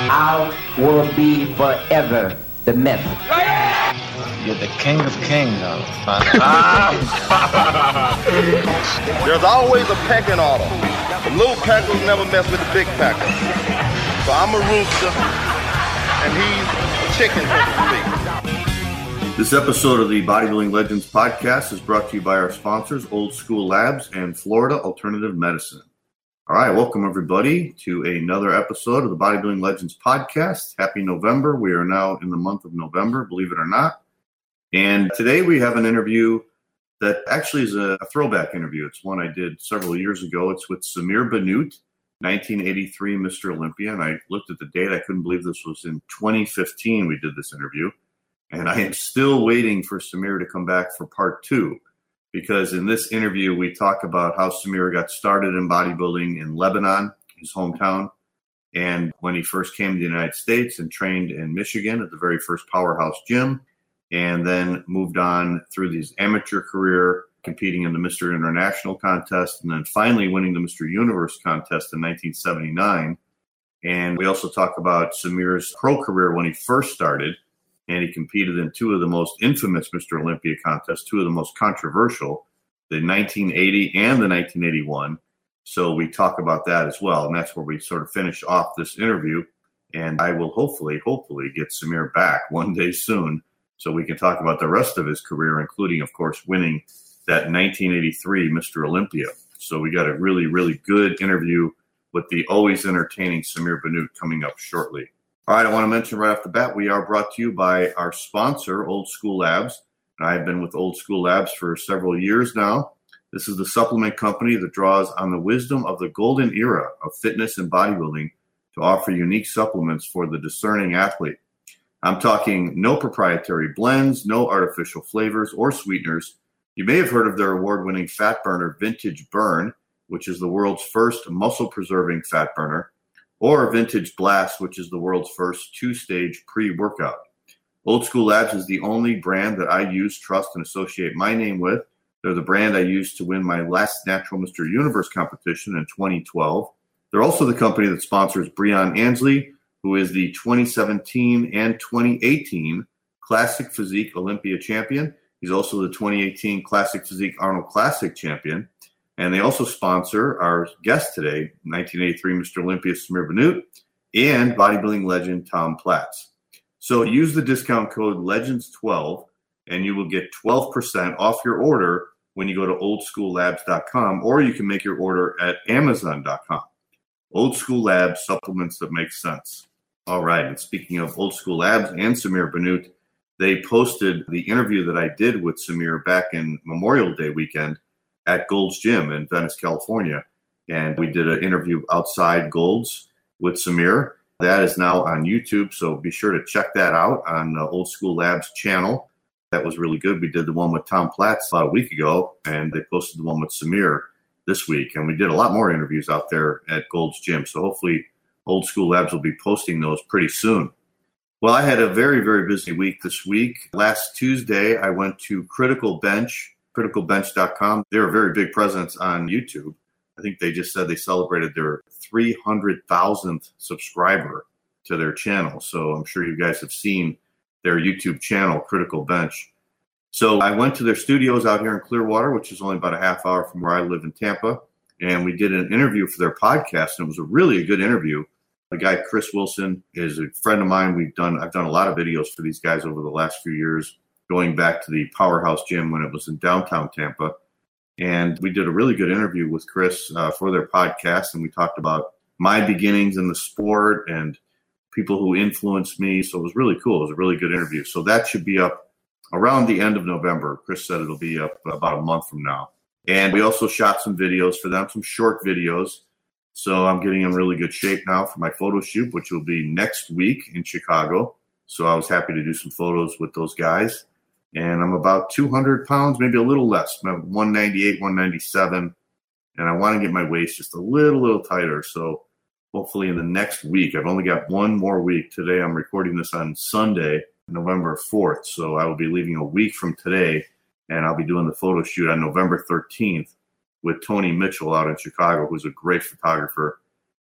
I will be forever the myth. You're the king of kings, There's always a pecking order. The little peckers never mess with the big pecker. So I'm a rooster, and he's a chicken, so to speak. This episode of the Bodybuilding Legends podcast is brought to you by our sponsors, Old School Labs and Florida Alternative Medicine. All right, welcome everybody to another episode of the Bodybuilding Legends podcast. Happy November. We are now in the month of November, believe it or not. And today we have an interview that actually is a throwback interview. It's one I did several years ago. It's with Samir Bannout, 1983 Mr. Olympia. And I looked at the date. I couldn't believe this was in 2015 we did this interview. And I am still waiting for Samir to come back for part two, because in this interview, we talk about how Samir got started in bodybuilding in Lebanon, his hometown, and when he first came to the United States and trained in Michigan at the very first Powerhouse gym, and then moved on through his amateur career, competing in the Mr. International contest, and then finally winning the Mr. Universe contest in 1979. And we also talk about Samir's pro career when he first started, and he competed in two of the most infamous Mr. Olympia contests, two of the most controversial, the 1980 and the 1981. So we talk about that as well, and that's where we sort of finish off this interview. And I will hopefully get Samir back one day soon so we can talk about the rest of his career, including, of course, winning that 1983 Mr. Olympia. So we got a really, really good interview with the always entertaining Samir Bannout coming up shortly. All right, I want to mention right off the bat, we are brought to you by our sponsor, Old School Labs. And I've been with Old School Labs for several years now. This is the supplement company that draws on the wisdom of the golden era of fitness and bodybuilding to offer unique supplements for the discerning athlete. I'm talking no proprietary blends, no artificial flavors or sweeteners. You may have heard of their award-winning fat burner, Vintage Burn, which is the world's first muscle-preserving fat burner, or Vintage Blast, which is the world's first two-stage pre-workout. Old School Labs is the only brand that I use, trust, and associate my name with. They're the brand I used to win my last Natural Mr. Universe competition in 2012. They're also the company that sponsors Breon Ansley, who is the 2017 and 2018 Classic Physique Olympia champion. He's also the 2018 Classic Physique Arnold Classic champion. And they also sponsor our guest today, 1983 Mr. Olympia Samir Bannout, and bodybuilding legend Tom Platz. So use the discount code LEGENDS12, and you will get 12% off your order when you go to oldschoollabs.com, or you can make your order at amazon.com. Old School Labs, supplements that make sense. All right, and speaking of Old School Labs and Samir Bannout, they posted the interview that I did with Samir back in Memorial Day weekend at Gold's Gym in Venice, California. And we did an interview outside Gold's with Samir. That is now on YouTube, so be sure to check that out on the Old School Labs channel. That was really good. We did the one with Tom Platz about a week ago, and they posted the one with Samir this week. And we did a lot more interviews out there at Gold's Gym, so hopefully Old School Labs will be posting those pretty soon. Well, I had a very, very busy week this week. Last Tuesday, I went to Critical Bench, criticalbench.com. They're a very big presence on YouTube. I think they just said they celebrated their 300,000th subscriber to their channel. So I'm sure you guys have seen their YouTube channel, Critical Bench. So I went to their studios out here in Clearwater, which is only about a half hour from where I live in Tampa. And we did an interview for their podcast, and it was a good interview. The guy, Chris Wilson, is a friend of mine. I've done a lot of videos for these guys over the last few years, going back to the Powerhouse Gym when it was in downtown Tampa. And we did a really good interview with Chris for their podcast, and we talked about my beginnings in the sport and people who influenced me. So it was really cool. It was a really good interview. So that should be up around the end of November. Chris said it'll be up about a month from now. And we also shot some videos for them, some short videos. So I'm getting in really good shape now for my photo shoot, which will be next week in Chicago. So I was happy to do some photos with those guys. And I'm about 200 pounds, maybe a little less. I'm 198, 197. And I want to get my waist just a little tighter. So hopefully in the next week, I've only got one more week. Today I'm recording this on Sunday, November 4th. So I will be leaving a week from today. And I'll be doing the photo shoot on November 13th with Tony Mitchell out in Chicago, who's a great photographer.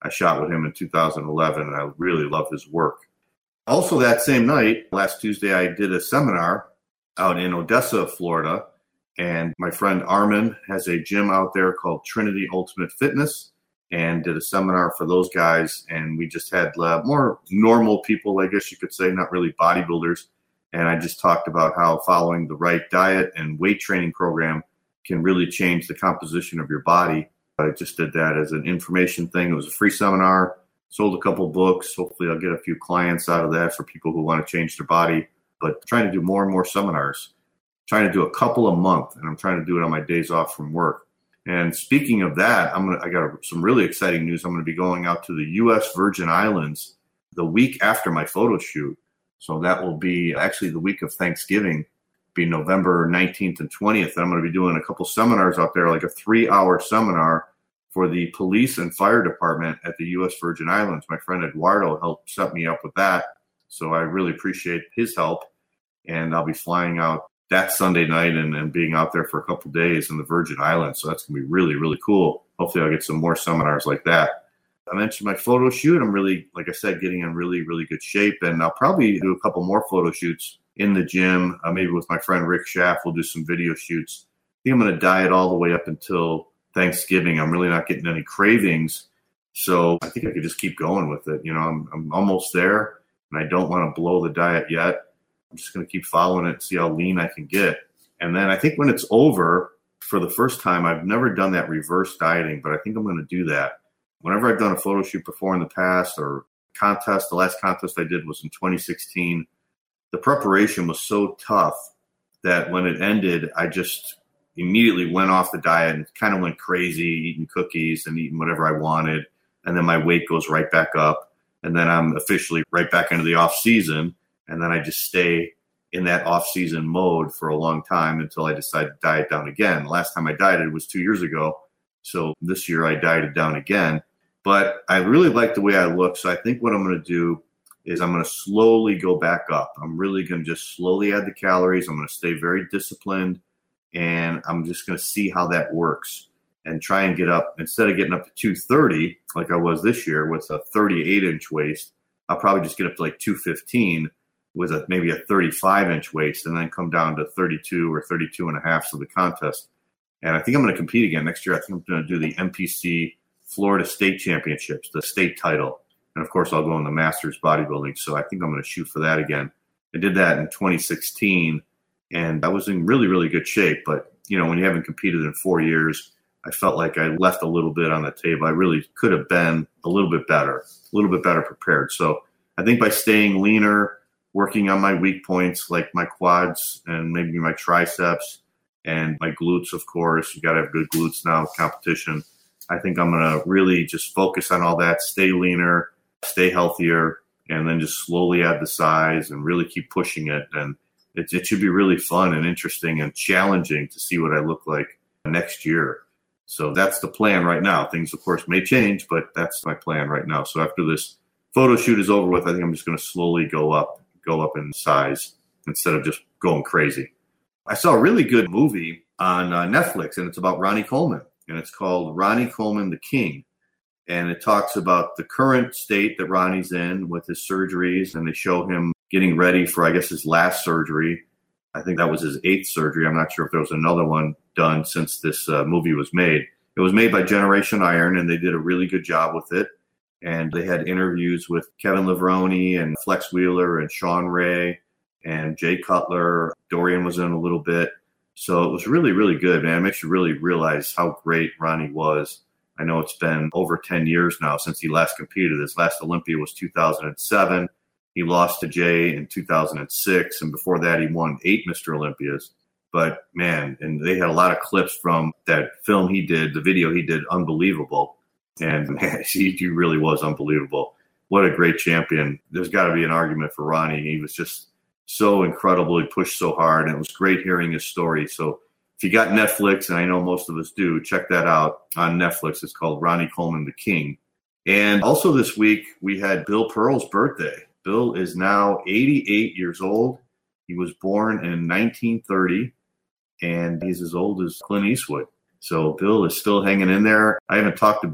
I shot with him in 2011, and I really love his work. Also that same night, last Tuesday, I did a seminar out in Odessa, Florida, and my friend Armin has a gym out there called Trinity Ultimate Fitness, and did a seminar for those guys. And we just had more normal people, I guess you could say, not really bodybuilders. And I just talked about how following the right diet and weight training program can really change the composition of your body. I just did that as an information thing. It was a free seminar, sold a couple books. Hopefully I'll get a few clients out of that for people who want to change their body, but trying to do more and more seminars, trying to do a couple a month, and I'm trying to do it on my days off from work. And speaking of that, I got some really exciting news. I'm going to be going out to the U.S. Virgin Islands the week after my photo shoot. So that will be actually the week of Thanksgiving, be November 19th and 20th. And I'm going to be doing a couple seminars out there, like a 3-hour seminar for the police and fire department at the U.S. Virgin Islands. My friend Eduardo helped set me up with that. So I really appreciate his help. And I'll be flying out that Sunday night and being out there for a couple of days in the Virgin Islands. So that's going to be really, really cool. Hopefully I'll get some more seminars like that. I mentioned my photo shoot. I'm really, like I said, getting in really, really good shape. And I'll probably do a couple more photo shoots in the gym. Maybe with my friend Rick Schaff, we'll do some video shoots. I think I'm going to diet all the way up until Thanksgiving. I'm really not getting any cravings. So I think I could just keep going with it. I'm almost there, and I don't want to blow the diet yet. I'm just going to keep following it and see how lean I can get. And then I think when it's over, for the first time, I've never done that reverse dieting, but I think I'm going to do that. Whenever I've done a photo shoot before in the past or contest, the last contest I did was in 2016. The preparation was so tough that when it ended, I just immediately went off the diet and kind of went crazy, eating cookies and eating whatever I wanted. And then my weight goes right back up. And then I'm officially right back into the off season. And then I just stay in that off-season mode for a long time until I decide to diet down again. The last time I dieted was 2 years ago. So this year I dieted down again. But I really like the way I look. So I think what I'm going to do is I'm going to slowly go back up. I'm really going to just slowly add the calories. I'm going to stay very disciplined. And I'm just going to see how that works and try and get up. Instead of getting up to 230 like I was this year with a 38-inch waist, I'll probably just get up to like 215 with maybe a 35-inch waist, and then come down to 32 or 32 and a half for the contest. And I think I'm going to compete again next year. I think I'm going to do the NPC Florida State Championships, the state title. And, of course, I'll go in the Masters bodybuilding. So I think I'm going to shoot for that again. I did that in 2016, and I was in really, really good shape. But, when you haven't competed in 4 years, I felt like I left a little bit on the table. I really could have been a little bit better prepared. So I think by staying leaner, working on my weak points like my quads and maybe my triceps and my glutes, of course. You got to have good glutes now, competition. I think I'm going to really just focus on all that, stay leaner, stay healthier, and then just slowly add the size and really keep pushing it. And it should be really fun and interesting and challenging to see what I look like next year. So that's the plan right now. Things, of course, may change, but that's my plan right now. So after this photo shoot is over with, I think I'm just going to slowly go up in size instead of just going crazy. I saw a really good movie on Netflix, and it's about Ronnie Coleman, and it's called Ronnie Coleman, the King. And it talks about the current state that Ronnie's in with his surgeries, and they show him getting ready for, I guess, his last surgery. I think that was his 8th surgery. I'm not sure if there was another one done since this movie was made. It was made by Generation Iron, and they did a really good job with it. And they had interviews with Kevin Levrone and Flex Wheeler and Sean Ray and Jay Cutler. Dorian was in a little bit. So it was really, really good, man. It makes you really realize how great Ronnie was. I know it's been over 10 years now since he last competed. His last Olympia was 2007. He lost to Jay in 2006. And before that, he won 8 Mr. Olympias. But, man, and they had a lot of clips from that film he did, the video he did, unbelievable. And, man, he really was unbelievable. What a great champion. There's got to be an argument for Ronnie. He was just so incredible. He pushed so hard, and it was great hearing his story. So if you got Netflix, and I know most of us do, check that out on Netflix. It's called Ronnie Coleman, the King. And also this week, we had Bill Pearl's birthday. Bill is now 88 years old. He was born in 1930, and he's as old as Clint Eastwood. So Bill is still hanging in there. I haven't talked to Bill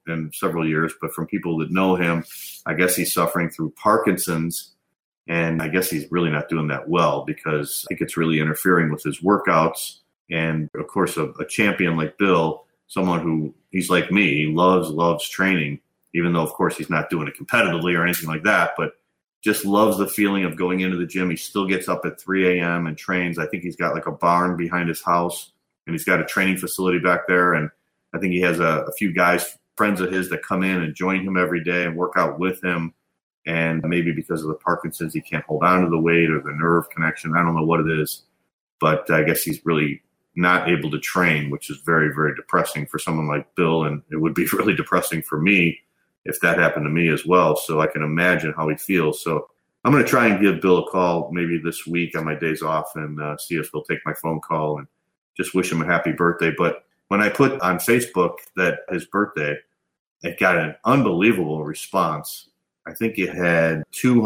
in several years, but from people that know him, I guess he's suffering through Parkinson's. And I guess he's really not doing that well because I think it's really interfering with his workouts. And of course, a champion like Bill, someone who he's like me, he loves training, even though, of course, he's not doing it competitively or anything like that, but just loves the feeling of going into the gym. He still gets up at 3 a.m. and trains. I think he's got like a barn behind his house, and he's got a training facility back there. And I think he has a few guys, friends of his, that come in and join him every day and work out with him. And maybe because of the Parkinson's, he can't hold on to the weight or the nerve connection. I don't know what it is, but I guess he's really not able to train, which is very, very depressing for someone like Bill. And it would be really depressing for me if that happened to me as well. So I can imagine how he feels. So I'm going to try and give Bill a call maybe this week on my days off and see if he'll take my phone call and just wish him a happy birthday. But when I put on Facebook that his birthday, it got an unbelievable response. I think it had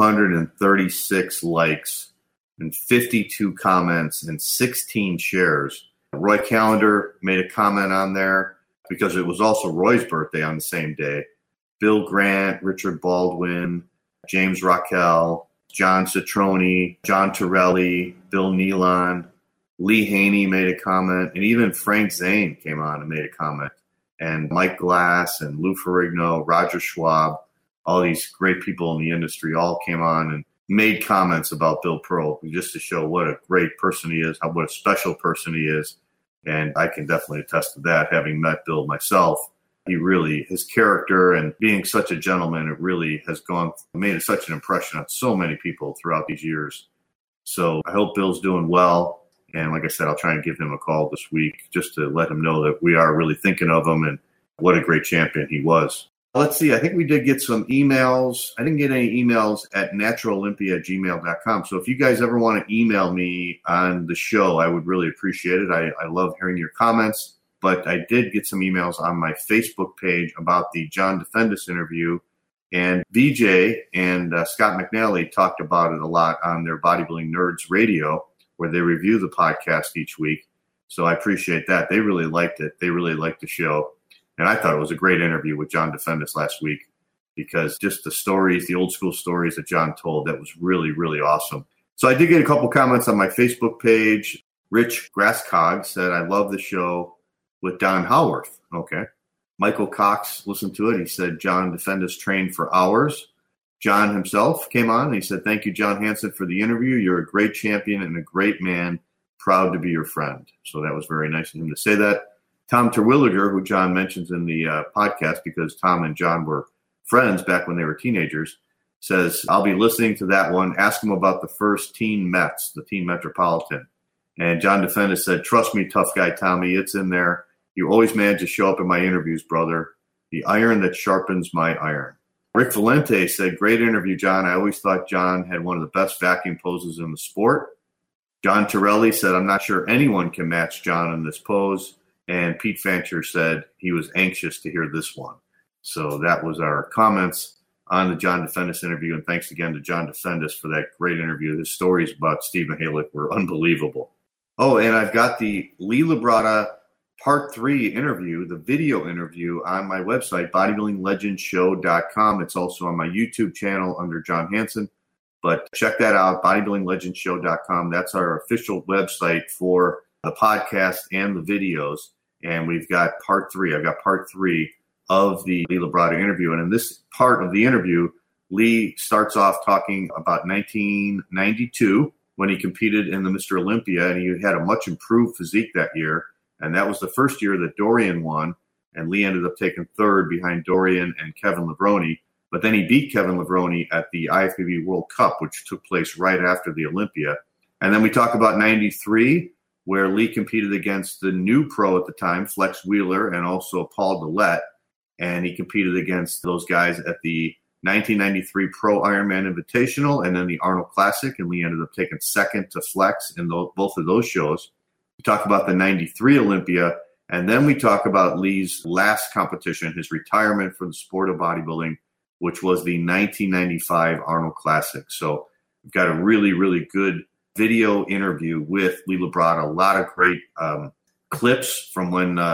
236 likes and 52 comments and 16 shares. Roy Callender made a comment on there because it was also Roy's birthday on the same day. Bill Grant, Richard Baldwin, James Raquel, John Citroni, John Torelli, Bill Nealon, Lee Haney made a comment, and even Frank Zane came on and made a comment. And Mike Glass and Lou Ferrigno, Roger Schwab, all these great people in the industry all came on and made comments about Bill Pearl just to show what a great person he is, what a special person he is. And I can definitely attest to that, having met Bill myself. He really, his character and being such a gentleman, it really has made such an impression on so many people throughout these years. So I hope Bill's doing well. And like I said, I'll try and give him a call this week just to let him know that we are really thinking of him and what a great champion he was. Let's see. I think we did get some emails. I didn't get any emails at naturalolympia@gmail.com. So if you guys ever want to email me on the show, I would really appreciate it. I love hearing your comments. But I did get some emails on my Facebook page about the John Defendis interview. And BJ and Scott McNally talked about it a lot on their Bodybuilding Nerds Radio, where they review the podcast each week. So I appreciate that. They really liked it. They really liked the show. And I thought it was a great interview with John Defendis last week because just the stories, the old school stories that John told, that was really, really awesome. So I did get a couple comments on my Facebook page. Rich Grasscog said, I love the show with Don Howarth. Okay. Michael Cox listened to it. He said, John Defendis trained for hours. John himself came on and he said, thank you, John Hansen, for the interview. You're a great champion and a great man. Proud to be your friend. So that was very nice of him to say that. Tom Terwilliger, who John mentions in the podcast because Tom and John were friends back when they were teenagers, says, I'll be listening to that one. Ask him about the first Teen Mets, the Teen Metropolitan. And John Defendis said, trust me, tough guy Tommy, it's in there. You always manage to show up in my interviews, brother. The iron that sharpens my iron. Rick Valente said, great interview, John. I always thought John had one of the best vacuum poses in the sport. John Torelli said, I'm not sure anyone can match John in this pose. And Pete Fancher said he was anxious to hear this one. So that was our comments on the John Defendis interview. And thanks again to John Defendis for that great interview. His stories about Steve Mihalik were unbelievable. Oh, and I've got the Lee Labrada Part 3 interview, the video interview, on my website, bodybuildinglegendshow.com. It's also on my YouTube channel under John Hansen. But check that out, bodybuildinglegendshow.com. That's our official website for the podcast and the videos. And we've got Part 3. I've got Part 3 of the Lee Labrada interview. And in this part of the interview, Lee starts off talking about 1992 when he competed in the Mr. Olympia, and he had a much improved physique that year. And that was the first year that Dorian won, and Lee ended up taking third behind Dorian and Kevin Levrone. But then he beat Kevin Levrone at the IFBB World Cup, which took place right after the Olympia. And then we talk about 93, where Lee competed against the new pro at the time, Flex Wheeler, and also Paul Dillette. And he competed against those guys at the 1993 Pro Ironman Invitational and then the Arnold Classic. And Lee ended up taking second to Flex in both of those shows. We talk about the 93 Olympia. And then we talk about Lee's last competition, his retirement from the sport of bodybuilding, which was the 1995 Arnold Classic. So we've got a really, really good video interview with Lee Labrada. A lot of great clips from when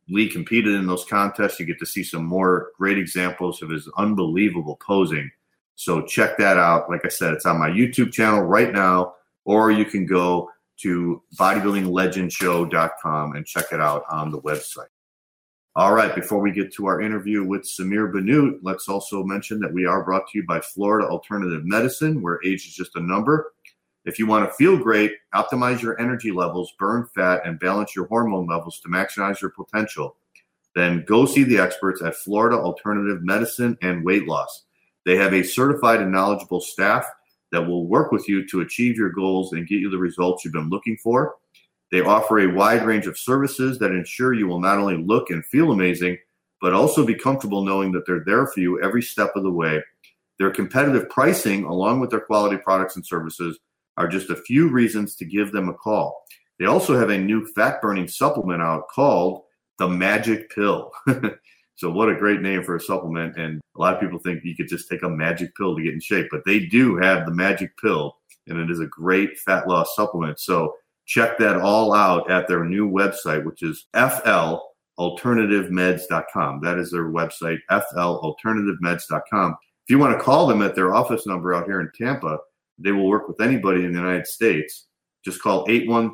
Lee competed in those contests. You get to see some more great examples of his unbelievable posing. So check that out. Like I said, it's on my YouTube channel right now, or you can go to bodybuildinglegendshow.com and check it out on the website. All right, before we get to our interview with Samir Bannout, let's also mention that we are brought to you by Florida Alternative Medicine, where age is just a number. If you want to feel great, optimize your energy levels, burn fat, and balance your hormone levels to maximize your potential, then go see the experts at Florida Alternative Medicine and Weight Loss. They have a certified and knowledgeable staff that will work with you to achieve your goals and get you the results you've been looking for. They offer a wide range of services that ensure you will not only look and feel amazing, but also be comfortable knowing that they're there for you every step of the way. Their competitive pricing, along with their quality products and services, are just a few reasons to give them a call. They also have a new fat-burning supplement out called the Magic Pill. So what a great name for a supplement. And a lot of people think you could just take a magic pill to get in shape, but they do have the Magic Pill, and it is a great fat loss supplement. So check that all out at their new website, which is flalternativemeds.com. That is their website, flalternativemeds.com. If you want to call them at their office number out here in Tampa, they will work with anybody in the United States. Just call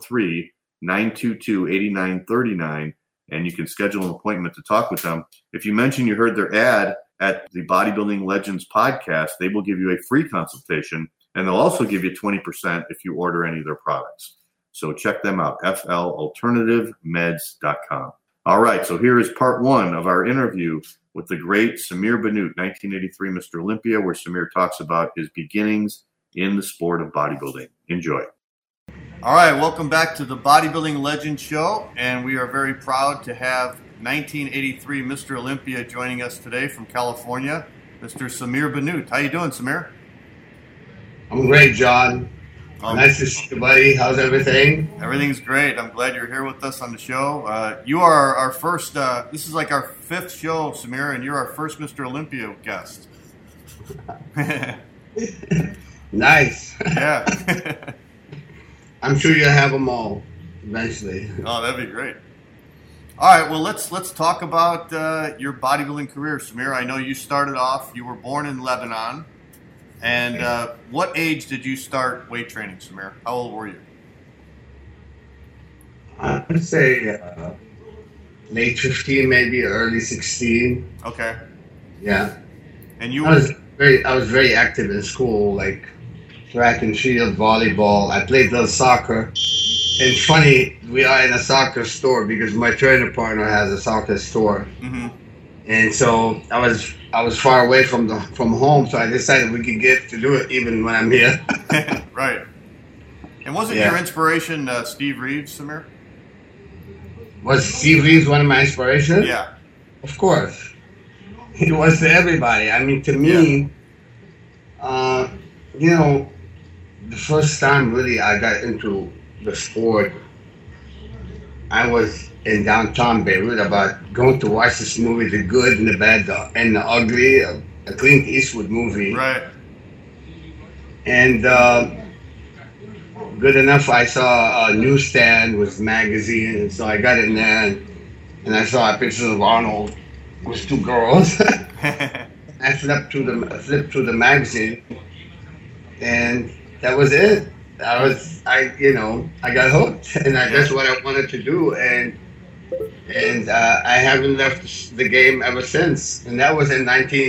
813-922-8939, and you can schedule an appointment to talk with them. If you mention you heard their ad at the Bodybuilding Legends podcast, they will give you a free consultation, and they'll also give you 20% if you order any of their products. So check them out, flalternativemeds.com. All right, so here is part one of our interview with the great Samir Bannout, 1983 Mr. Olympia, where Samir talks about his beginnings in the sport of bodybuilding. Enjoy. All right, welcome back to the Bodybuilding Legends Show, and we are very proud to have 1983 Mr. Olympia joining us today from California, Mr. Samir Bannout. How you doing, Samir? I'm great, John. Nice to see you, buddy. How's everything? Everything's great. I'm glad you're here with us on the show. You are our first, this is like our fifth show, Samir, and you're our first Mr. Olympia guest. Nice. Yeah. I'm sure you'll have them all eventually. Oh, that'd be great. All right, well, let's talk about your bodybuilding career, Samir. I know you started off, you were born in Lebanon. And what age did you start weight training, Samir? How old were you? I would say late 15, maybe early 16. Okay. Yeah. And you I was very active in school, like track and field, volleyball. I played a little soccer. And funny, we are in a soccer store because my trainer partner has a soccer store. Mm-hmm. And so I was far away from home, so I decided we could get to do it even when I'm here. Right. And wasn't your inspiration Steve Reeves, Samir? Was Steve Reeves one of my inspirations? Yeah. Of course. He was to everybody. I mean, to me, the first time really I got into the sport, I was in downtown Beirut about going to watch this movie, The Good and the Bad and the Ugly, a Clint Eastwood movie. Right. And good enough, I saw a newsstand with a magazine, and so I got in there and I saw a picture of Arnold with two girls. I flipped through the magazine, and that was it. I got hooked, and that's what I wanted to do, and I haven't left the game ever since. And that was in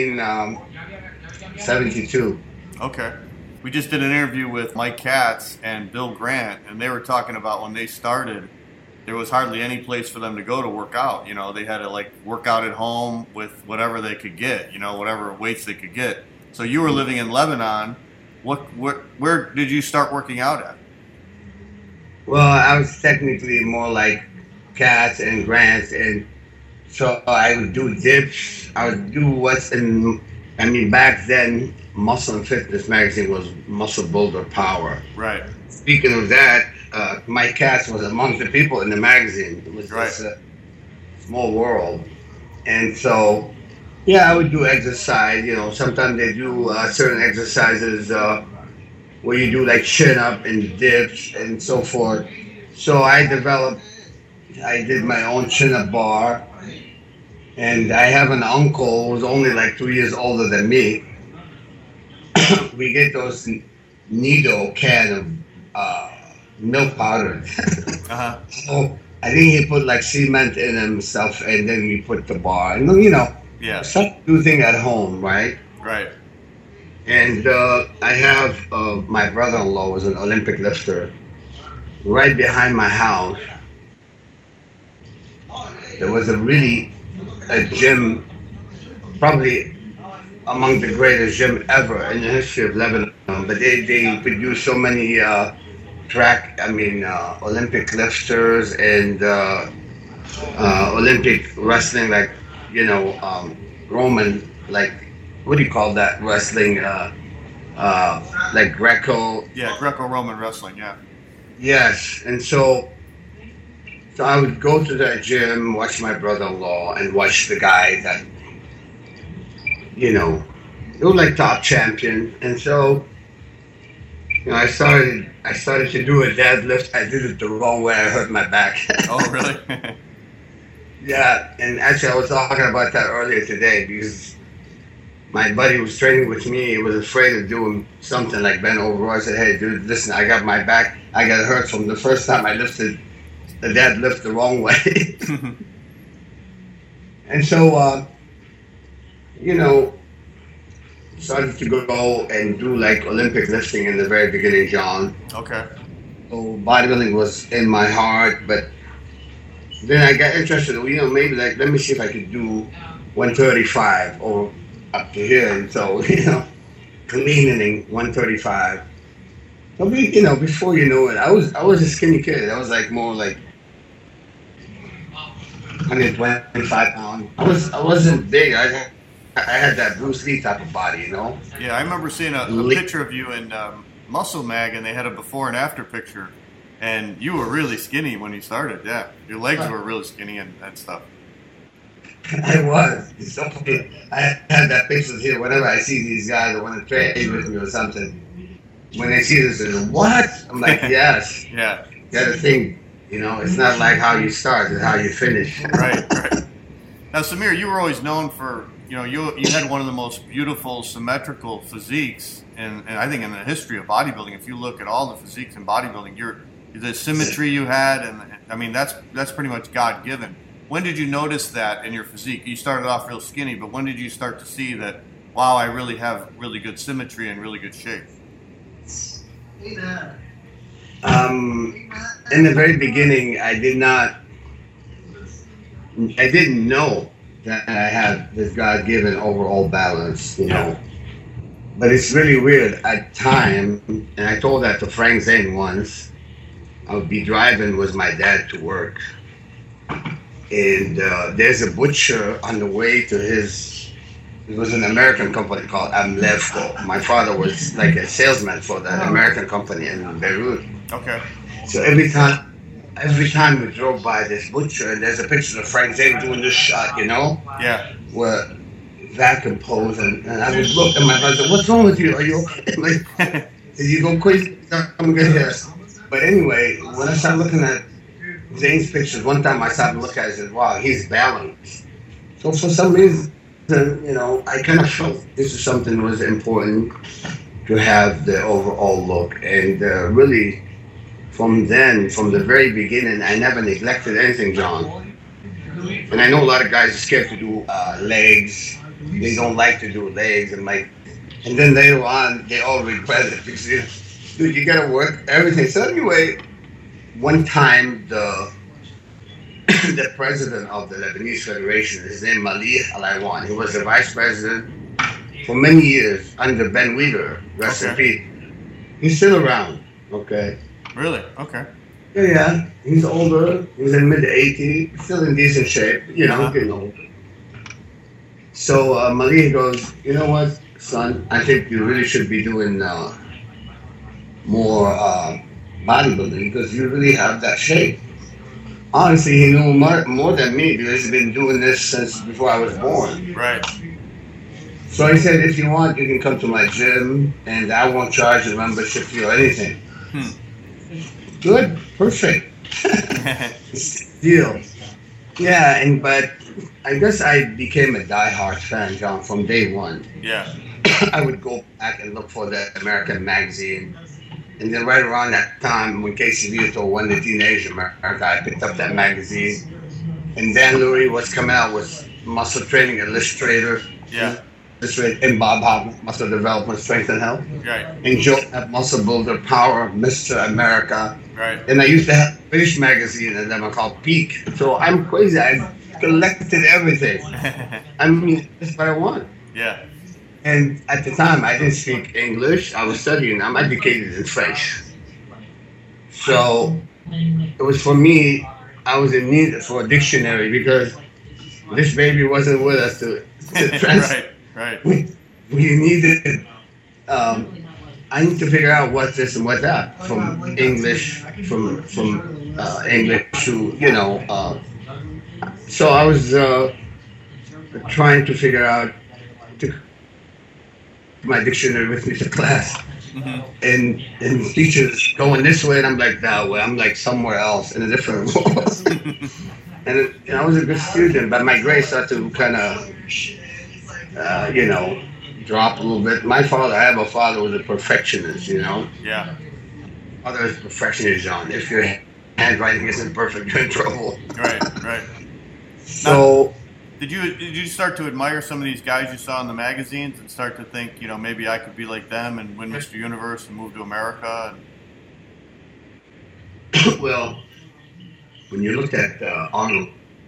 1972. Okay. We just did an interview with Mike Katz and Bill Grant, and they were talking about when they started, there was hardly any place for them to go to work out. You know, they had to work out at home with whatever they could get, whatever weights they could get. So you were living in Lebanon. Where did you start working out at? Well, I was technically more like Katz and Grant, and so I would do dips. I would do back then, Muscle and Fitness magazine was Muscle Builder Power. Right. Speaking of that, Mike Katz was among the people in the magazine. It was just a small world. And so, yeah, I would do exercise. Sometimes they do certain exercises where you do like chin up and dips and so forth. So I developed I did my own chin-up bar. And I have an uncle who's only like 2 years older than me. We get those Nido can of milk powder. So I think he put like cement in himself, and then we put the bar. And start to do thing at home, right? Right. And I have my brother-in-law was an Olympic lifter. Right behind my house, there was a gym, probably among the greatest gym ever in the history of Lebanon. But they produce so many Olympic lifters and Olympic wrestling, like Roman, like what do you call that wrestling? Like Greco. Yeah, Greco-Roman wrestling. Yeah. Yes, and so I would go to that gym, watch my brother-in-law, and watch the guy that, they were like top champion. And so, I started to do a deadlift. I did it the wrong way. I hurt my back. Oh, really? Yeah, and actually I was talking about that earlier today because my buddy who was training with me was afraid of doing something like bend over. I said, hey, dude, listen, I got my back. I got hurt from the first time I lifted the deadlift the wrong way. And so, started to go and do like Olympic lifting in the very beginning, John. Okay. So bodybuilding was in my heart, but then I got interested, maybe like, let me see if I could do 135 or up to here. And so, cleaning 135. But before you know it, I was a skinny kid. I was like more like 125 pounds. I wasn't big. I had that Bruce Lee type of body, Yeah, I remember seeing a picture of you in Muscle Mag, and they had a before and after picture, and you were really skinny when you started. Yeah, your legs were really skinny and stuff. I was. It's so funny. I had that picture here. Whenever I see these guys that want to train with me or something, when they see this, they go, what? I'm like, yes. Yeah. You got to think, it's not like how you start, it's how you finish. Right. Now, Samir, you were always known for, you had one of the most beautiful, symmetrical physiques, and I think in the history of bodybuilding. If you look at all the physiques in bodybuilding, the symmetry you had, and I mean, that's pretty much God-given. When did you notice that in your physique? You started off real skinny, but when did you start to see that, wow, I really have really good symmetry and really good shape? In the very beginning, I didn't know that I had this God-given overall balance, But it's really weird. At time, and I told that to Frank Zane once, I would be driving with my dad to work. And there's a butcher on the way to it was an American company called Amlevco. My father was like a salesman for that American company in Beirut. Okay. So every time we drove by this butcher, and there's a picture of Frank Zane doing this shot, Yeah. Where vacuum pose, and I would look at my brother and say, what's wrong with you? Are you okay? Like, did you go crazy? I'm good here. But anyway, when I started looking at Zane's pictures, one time I started looking at it and said, wow, he's balanced. So for some reason, I kind of felt this is something that was important to have the overall look. And really, from the very beginning, I never neglected anything, John. And I know a lot of guys are scared to do legs. They don't like to do legs. And then later on, they all regret it because, dude, you got to work everything. So anyway, one time, the president of the Lebanese Federation, his name Malih Al-Aywan, he was the vice president for many years under Ben Weaver, rest in peace. He's still around, okay? Really? Okay. Yeah, he's older. He's in mid-80s, still in decent shape, getting old. So Malih goes, you know what, son, I think you really should be doing more bodybuilding because you really have that shape. Honestly, he knew more than me because he's been doing this since before I was born. Right. So he said, if you want, you can come to my gym and I won't charge a membership fee or anything. Good, perfect. Deal. Yeah, but I guess I became a diehard fan, John, from day one. Yeah. I would go back and look for the American magazine. And then right around that time, when Casey Vieto won the Teenage America, I picked up that magazine. And Dan Lurie was coming out with Muscle Training Illustrator. Yeah. And Bob Hoffman, Muscle Development, Strength and Health. Right. And Joe at Muscle Builder, Power, Mr. America. Right. And I used to have a British magazine and then I called Peak. So I'm crazy. I collected everything. I mean, that's what I want. Yeah. And at the time, I didn't speak English. I was studying. I'm educated in French. So it was for me, I was in need for a dictionary because this baby wasn't with us to translate. Right. We needed, I need to figure out what's this and what's that from English, from English to, so I was trying to figure out my dictionary with me to class. Mm-hmm. And teachers going this way, and I'm like that way. I'm like somewhere else in a different world. And I was a good student, but my grades started to kind of, drop a little bit. I have a father who was a perfectionist, Yeah. Father is a perfectionist, John. If your handwriting isn't perfect, you're in trouble. Right. So. Now, did you start to admire some of these guys you saw in the magazines and start to think, maybe I could be like them and win Mr. Universe and move to America? Well, when you looked at Arnold,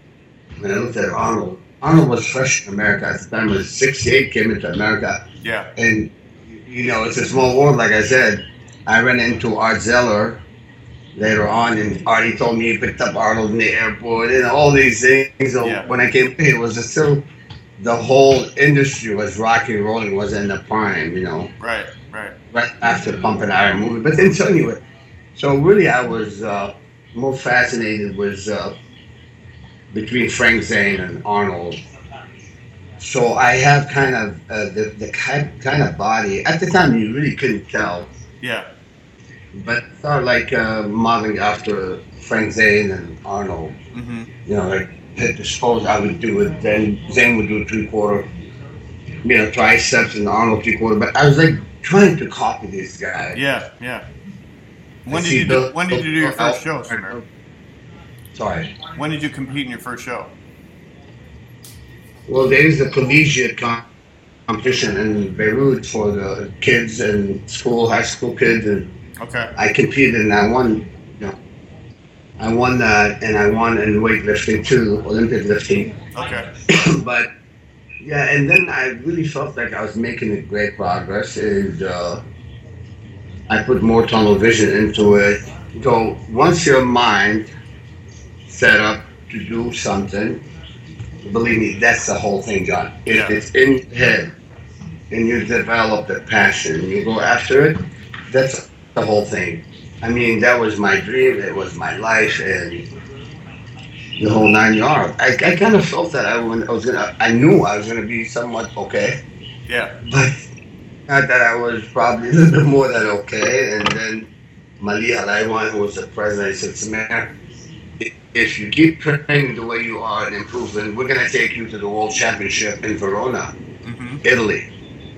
Arnold was fresh in America at the time. It was 68, came into America. Yeah. And, it's a small world, like I said. I ran into Art Zeller later on, and Artie told me he picked up Arnold in the airport and all these things. So when I came here, it was still, the whole industry was rocky and rolling, was in the prime, Right. Right after the Pump and Iron movie. But then, so anyway, so really I was more fascinated with between Frank Zane and Arnold. So I have kind of the kind of body. At the time, you really couldn't tell. Yeah. But I thought like modeling after Frank Zane and Arnold. Mm-hmm. Like hit the pose I would do it. Then Zane would do 3/4, triceps, and Arnold 3/4. But I was like trying to copy these guys. Yeah. When did you do your first show, Samir? Sorry. When did you compete in your first show? Well, there is a collegiate competition in Beirut for the kids and high school kids, and okay. I competed and I won. I won that, and I won in weightlifting too, Olympic lifting. Okay. But yeah, and then I really felt like I was making great progress, and I put more tunnel vision into it. So once your mind set up to do something, believe me, that's the whole thing, John. It's in your head, and you develop the passion, you go after it, that's the whole thing. I mean, that was my dream, it was my life, and the whole 9 yards. I kind of felt that I knew I was gonna be somewhat okay. Yeah. But not that I was probably a little bit more than okay. And then Mali Alaiwan, who was the president, he said, Samir, if you keep training the way you are and improving, we're going to take you to the World Championship in Verona, Italy.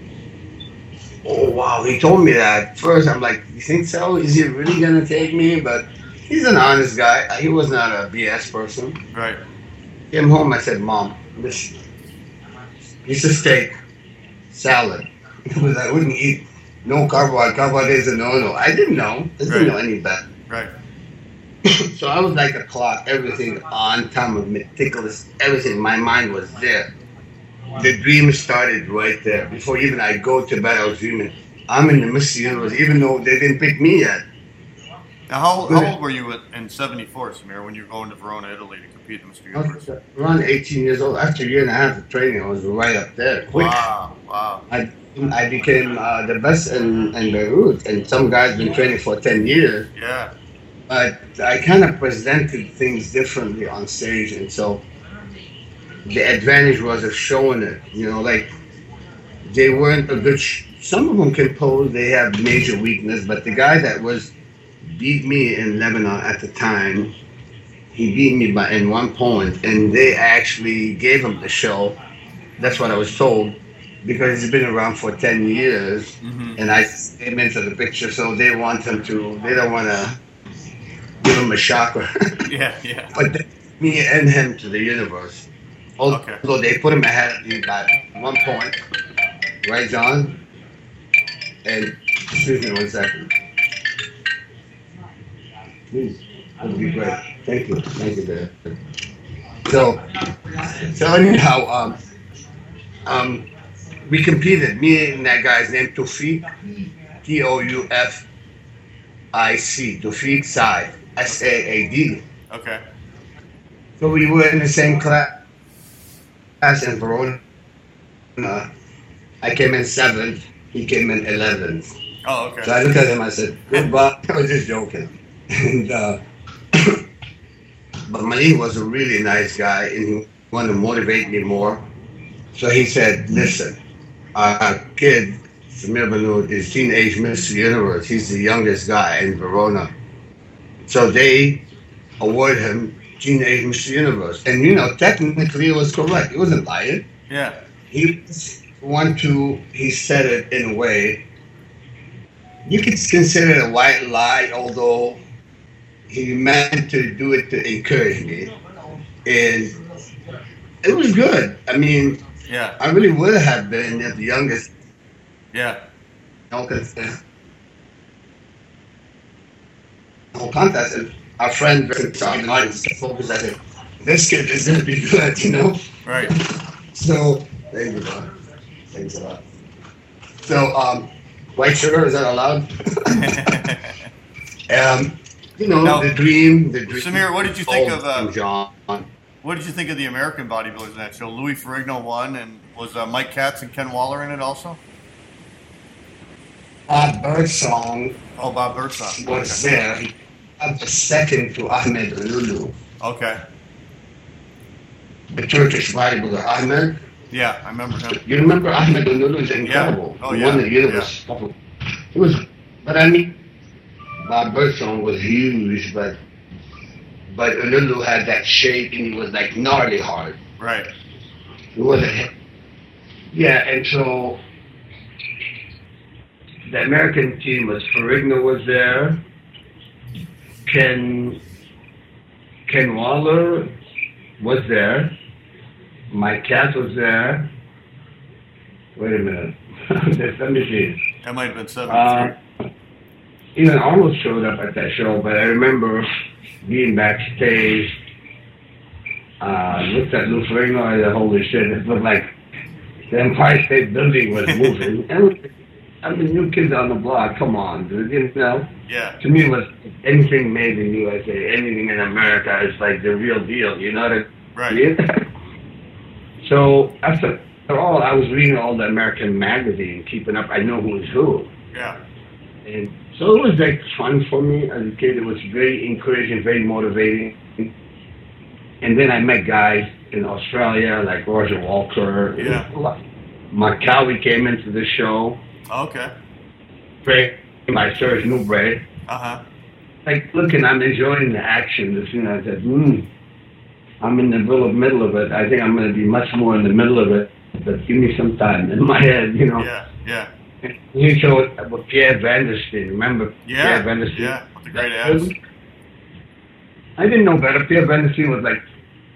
Oh, wow. He told me that. First, I'm like, you think so? Is he really going to take me? But he's an honest guy. He was not a BS person. Right. Came home, I said, Mom, this piece of steak, salad. Because I wouldn't eat no carbohydrates. Carbohydrates are no. I didn't know. I didn't know any better. Right. So I was like a clock, everything on time, of meticulous, everything. My mind was there. The dream started right there. Before even I go to bed, I was dreaming. I'm in the Mr. Universe, even though they didn't pick me yet. Now, how old were you in '74, Samir, when you were going to Verona, Italy to compete in Mr. Universe? Around 18 years old. After a year and a half of training, I was right up there. Quick. Wow. I became the best in Beirut, and some guys been training for 10 years. Yeah. But I kind of presented things differently on stage, and so the advantage was of showing it. Like they weren't a good. Some of them can pose; they have major weakness. But the guy that was beat me in Lebanon at the time. He beat me in 1 point, and they actually gave him the show. That's what I was told, because he's been around for 10 years, and I came into the picture, so they want him to. They don't want to give him a shocker. Yeah. But me and him to the universe. Okay. Although they put him ahead of me by 1 point, right, John? And excuse me 1 second. Please, that would be great. Thank you, there. So anyhow, we competed. Me and that guy's name Toufiq, Toufic, Toufiq Saad, Saad. Okay. So we were in the same class in Verona. I came in 7th. He came in 11th. Oh, okay. So I looked at him. I said, "Goodbye." I was just joking. And but Malik was a really nice guy, and he wanted to motivate me more. So he said, "Listen, our kid, Samir Banoud, is Teenage Mr. Universe. He's the youngest guy in Verona. So they award him Teenage Mr. Universe." And technically it was correct. He wasn't lying. Yeah. He said it in a way you could consider it a white lie, although he meant to do it to encourage me. And it was good. I mean, yeah, I really would have been the youngest. Yeah. Because the whole contest, and our friend focused at it. This kid is going to be good, Right. So, thank you, Bob. Thanks a lot. So, white sugar, is that allowed? Now, the dream. Samir, what did you think of John? What did you think of the American bodybuilders in that show? Louis Ferrigno won, and was Mike Katz and Ken Waller in it also? Bob Birdsong. Oh, Bob Birdsong was there. He was the second to Ahmed Lulu. Okay. The Turkish bodybuilder Ahmed. Yeah, I remember him. You remember Ahmed Lulu is incredible. Yeah. Oh, he yeah. won the universe. Yeah. It was, but I mean, Bob Birdsong was huge, but Lulu had that shape, and he was like gnarly hard. Right. He wasn't. Yeah, and so the American team was Ferrigno was there, Ken Waller was there, Mike Katz was there. Wait a minute. Let me see. That might have been 73. Even Arnold showed up at that show, but I remember being backstage, looked at Lou Ferrigno, and said, holy shit, it looked like the Empire State Building was moving. I mean, new kids on the block, come on, dude, Yeah. To me, it was anything made in USA, anything in America is like the real deal, you know what I mean? Right. So, after all, I was reading all the American magazine, keeping up, I know who is who. Yeah. And so it was like fun for me as a kid. It was very encouraging, very motivating. And then I met guys in Australia like Roger Walker. Yeah. Macaulay came into the show. Okay. My Serge Newbray. Uh-huh. Like, looking, I'm enjoying the action. I said, I'm in the middle of it. I think I'm going to be much more in the middle of it. But give me some time in my head, Yeah, yeah. He showed with Pierre Vandersteen. Remember Pierre Vandersteen? Yeah, with the great ass. I didn't know better. Pierre Vandersteen was like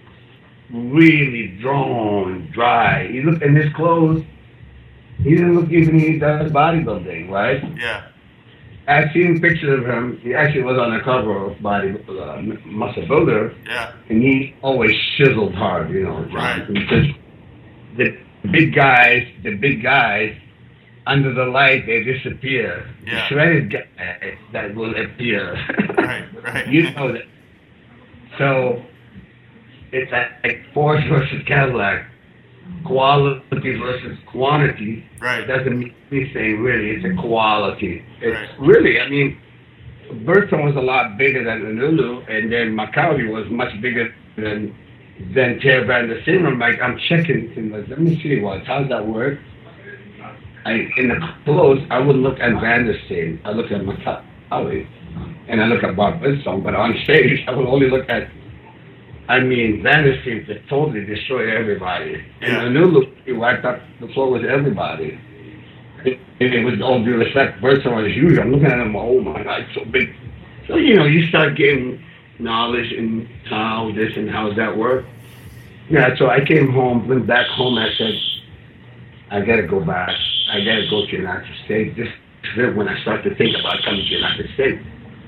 really drawn, dry. He looked in his clothes. He didn't look even he does bodybuilding, right? Yeah. I've seen pictures of him. He actually was on the cover of Muscle Builder. Yeah. And he always chiseled hard, Right. Because the big guys, under the light, they disappear. Yeah. The shredded guys that will appear. Right. You know that. So it's like Porsche versus Cadillac, quality versus quantity. Right. It doesn't mean anything really. It's a quality. It's Right. really. I mean, Burton was a lot bigger than Lulu, and then Macaulay was much bigger than Pierre Vandersteen. I'm checking him. Let me see how's that work? In the clothes, I wouldn't look at Vandersteen. I look at Macaulay. and I look at Bob Bridgestone, but on stage, I will only look at, Vander seemed to totally destroy everybody. And the new look, he wiped up the floor with everybody. And with all due respect, Bridgestone was huge. I'm looking at him, oh my God, so big. So, you start getting knowledge in how this and how that works. Yeah, so I came home, went back home, I said, I gotta go back. I gotta go to the United States. This is when I started to think about coming to the United States.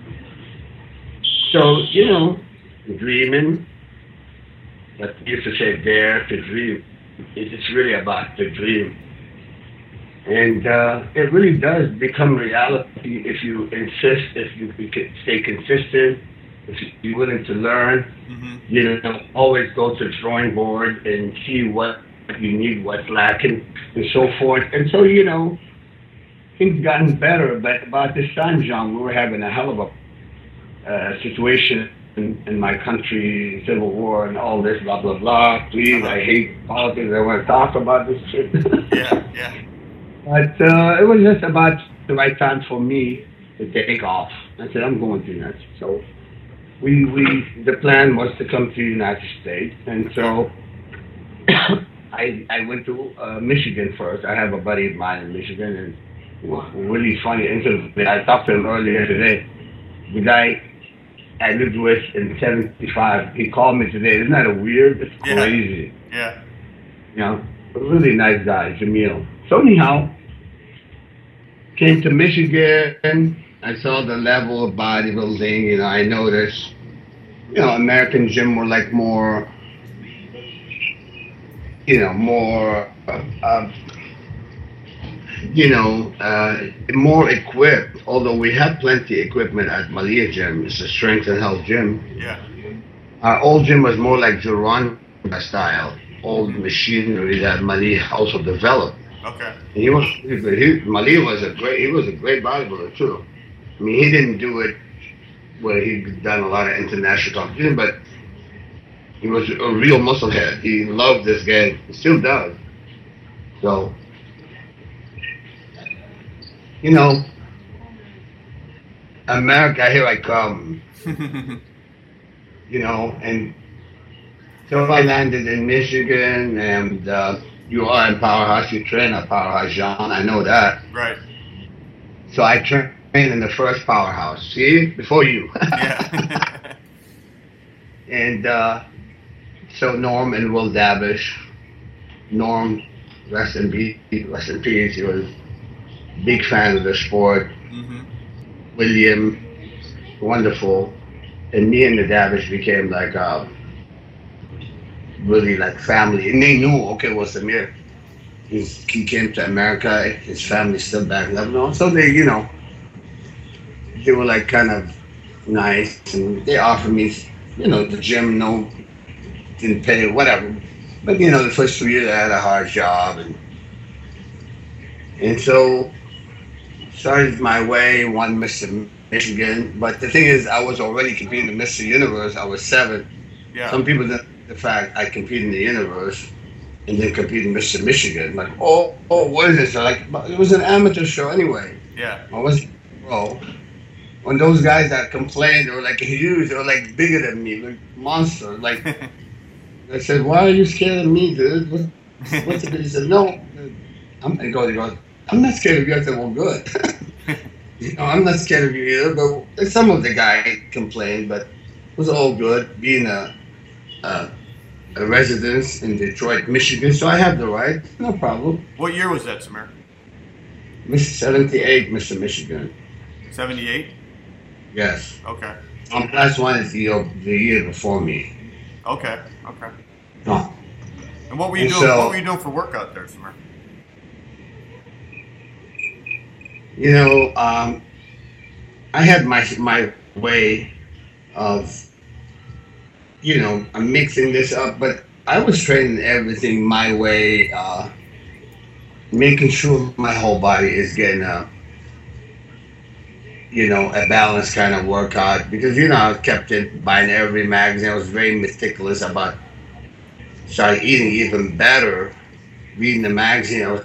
So, dreaming, but I used to say dare to dream. It's really about the dream. And it really does become reality if you insist, if you stay consistent, if you're willing to learn, always go to the drawing board and see what you need, what's lacking, and so forth. And so, things gotten better. But about this time, John, we were having a hell of a situation in my country, civil war and all this, blah, blah, blah. Please, I hate politics. I want to talk about this shit. Yeah. But it was just about the right time for me to take off. I said, I'm going to the United States. So the plan was to come to the United States. And so I went to Michigan first. I have a buddy of mine in Michigan, and really funny incident. I talked to him earlier today. The guy I lived with in 75, he called me today. Isn't that weird? It's crazy. Yeah. A really nice guy, Jamil. So anyhow, came to Michigan. I saw the level of bodybuilding. I noticed, American gym were like more, more equipped. Although we have plenty of equipment at Malia Gym, it's a strength and health gym. Yeah. Our old gym was more like Geronda style, old machinery that Malia also developed. Okay. And he was Malia was a great bodybuilder too. He didn't do it where he'd done a lot of international competition, but he was a real musclehead. He loved this game. He still does. So, America, here I come. And so I landed in Michigan, and you are in Powerhouse. You train at Powerhouse, John. I know that. Right. So I trained in the first Powerhouse. See, before you. Yeah. And so Norm and Will Davish. Norm, rest in peace. He was a big fan of the sport. Mm-hmm. William, wonderful. And me and the Davish became like really like family. And they knew, well, Samir, he came to America, his family's still back in Lebanon. So they, they were like kind of nice, and they offered me, the gym, didn't pay, whatever. But, the first 2 years I had a hard job. And so started my way, won Mr. Michigan. But the thing is, I was already competing in Mr. Universe. I was 7. Yeah. Some people didn't the fact I competed in the universe and then competed in Mr. Michigan. Like, what is this? Like, it was an amateur show anyway. Yeah. I wasn't pro. When those guys that complained, they were like huge, they were like bigger than me, like monster. Like, I said, why are you scared of me, dude? What's it? He said, no. He goes, I'm not scared of you. I said, well, good. I'm not scared of you either. But some of the guys complained, but it was all good. Being a resident in Detroit, Michigan, so I have the right, no problem. What year was that, Samir? 78, Mr. Michigan. 78? Yes. Okay. Last one is the year before me. Okay. No. And what were you doing? What were you doing for work out there, Samir? I had my way of, I'm mixing this up, but I was training everything my way, making sure my whole body is getting a balanced kind of workout. Because, I kept it buying every magazine. I was very meticulous about started eating even better. Reading the magazine, I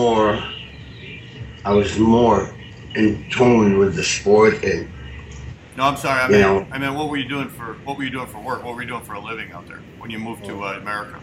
was more in tune with the sport, and No, I'm sorry. You know. I mean, what were you doing for work? What were you doing for a living out there when you moved to America?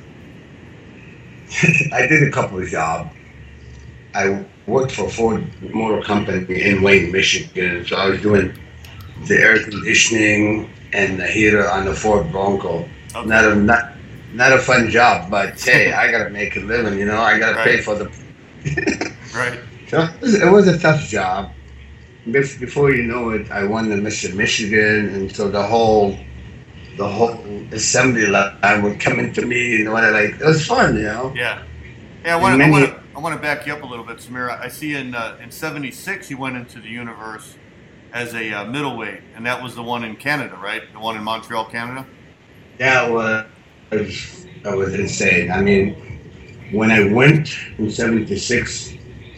I did a couple of jobs. I worked for Ford Motor Company in Wayne, Michigan. So I was doing the air conditioning and the heater on the Ford Bronco. Okay. Not a fun job, but hey, I gotta make a living. You know, I gotta pay for the. Right. So it was a tough job. Before you know it, I won the Mr. Michigan, and so the whole assembly line would come into me, and it was fun, you know. Yeah. Yeah. I want to back you up a little bit, Samir. I see in '76 you went into the universe as a middleweight, and that was the one in Canada, right? The one in Montreal, Canada. That was insane. I mean, when I went in '76,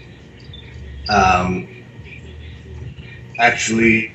actually,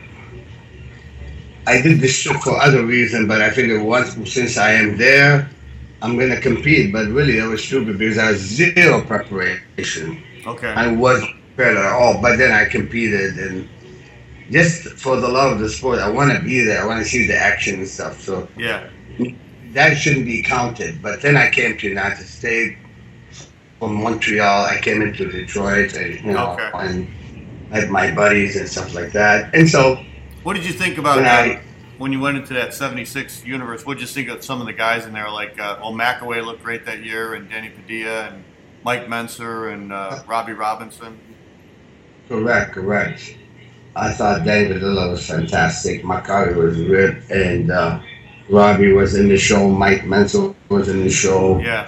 I did this trip for other reasons, but I figured since I am there, I'm going to compete. But really, it was stupid because I was zero preparation. Okay. I wasn't prepared at all. But then I competed, and just for the love of the sport, I want to be there. I want to see the action and stuff. So yeah, that shouldn't be counted. But then I came to United States from Montreal. I came into Detroit, and met my buddies and stuff like that. And so, what did you think about when you went into that '76 universe? What did you think of some of the guys in there? Like, McAway looked great that year, and Danny Padilla, and Mike Menser, and Robbie Robinson. Correct. I thought Danny Padilla was fantastic. McAway was good, and Robbie was in the show. Mike Menser was in the show. Yeah.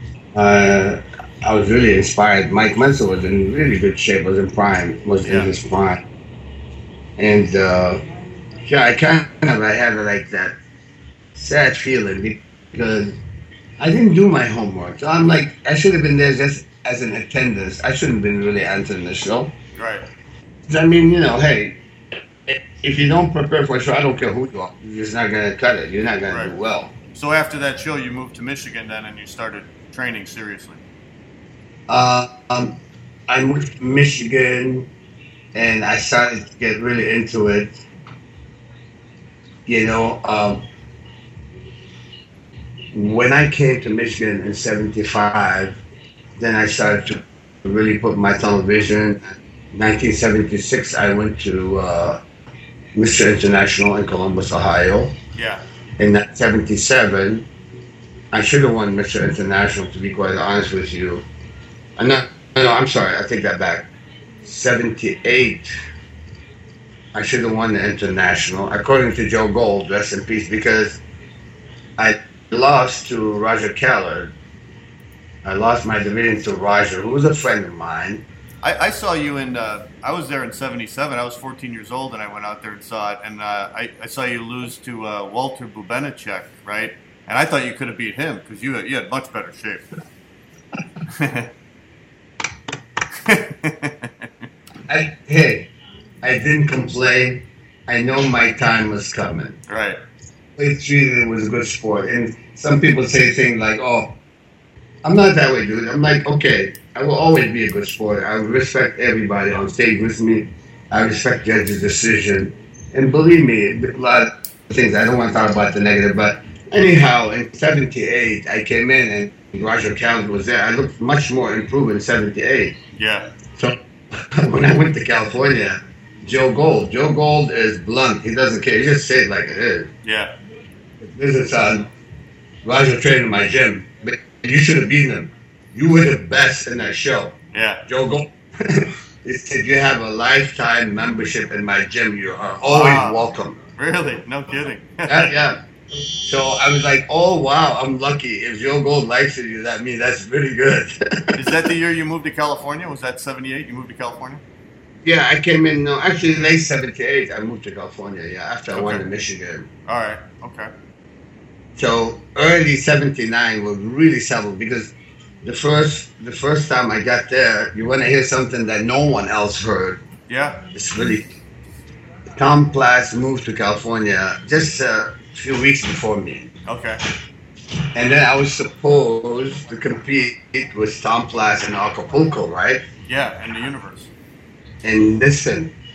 I was really inspired. Mike Menser was in really good shape. Was in his prime, and I had like that sad feeling because I didn't do my homework. So I'm like, I should have been there just as an attendance. I shouldn't have been really answering the show. Right. I mean, hey, if you don't prepare for a show, I don't care who you are. You're just not going to cut it. You're not going to do well. So after that show, you moved to Michigan then, and you started training seriously. I moved to Michigan, and I started to get really into it. When I came to Michigan in '75, then I started to really put my tunnel vision. 1976, I went to Mr. International in Columbus, Ohio. Yeah. In '77, I should have won Mr. International, to be quite honest with you. I'm sorry, I take that back. '78, I should have won the International, according to Joe Gold, rest in peace, because I lost to Roger Keller. I lost my division to Roger, who was a friend of mine. I saw you I was there in '77. I was 14 years old, and I went out there and saw it. And I saw you lose to Walter Bubenacek, right? And I thought you could have beat him because you had much better shape. I didn't complain. I know my time was coming. Right. It was a good sport. And some people say things like, oh, I'm not that way, dude. I'm like, okay, I will always be a good sport. I respect everybody on stage with me. I respect judges' decision. And believe me, a lot of things, I don't want to talk about the negative, but anyhow, in '78, I came in and Roger Keller was there. I looked much more improved in '78. Yeah. So when I went to California, Joe Gold is blunt. He doesn't care. He just said it like it is. Yeah. This is Roger trained in my gym, but you should have beaten him. You were the best in that show. Yeah. Joe Gold. He said, you have a lifetime membership in my gym. You are always welcome. Really? No kidding. Yeah. So I was like, oh, wow, I'm lucky. If Joe Gold likes it, that means that's really good. Is that the year you moved to California? Was that '78 you moved to California? Yeah, I came in, actually late '78, I moved to California, after I won in Michigan. All right, okay. So early '79 was really settled because the first time I got there, you want to hear something that no one else heard. Yeah. It's really, Tom Platz moved to California just a few weeks before me. Okay. And then I was supposed to compete with Tom Platz in Acapulco, right? Yeah, in the universe. And listen,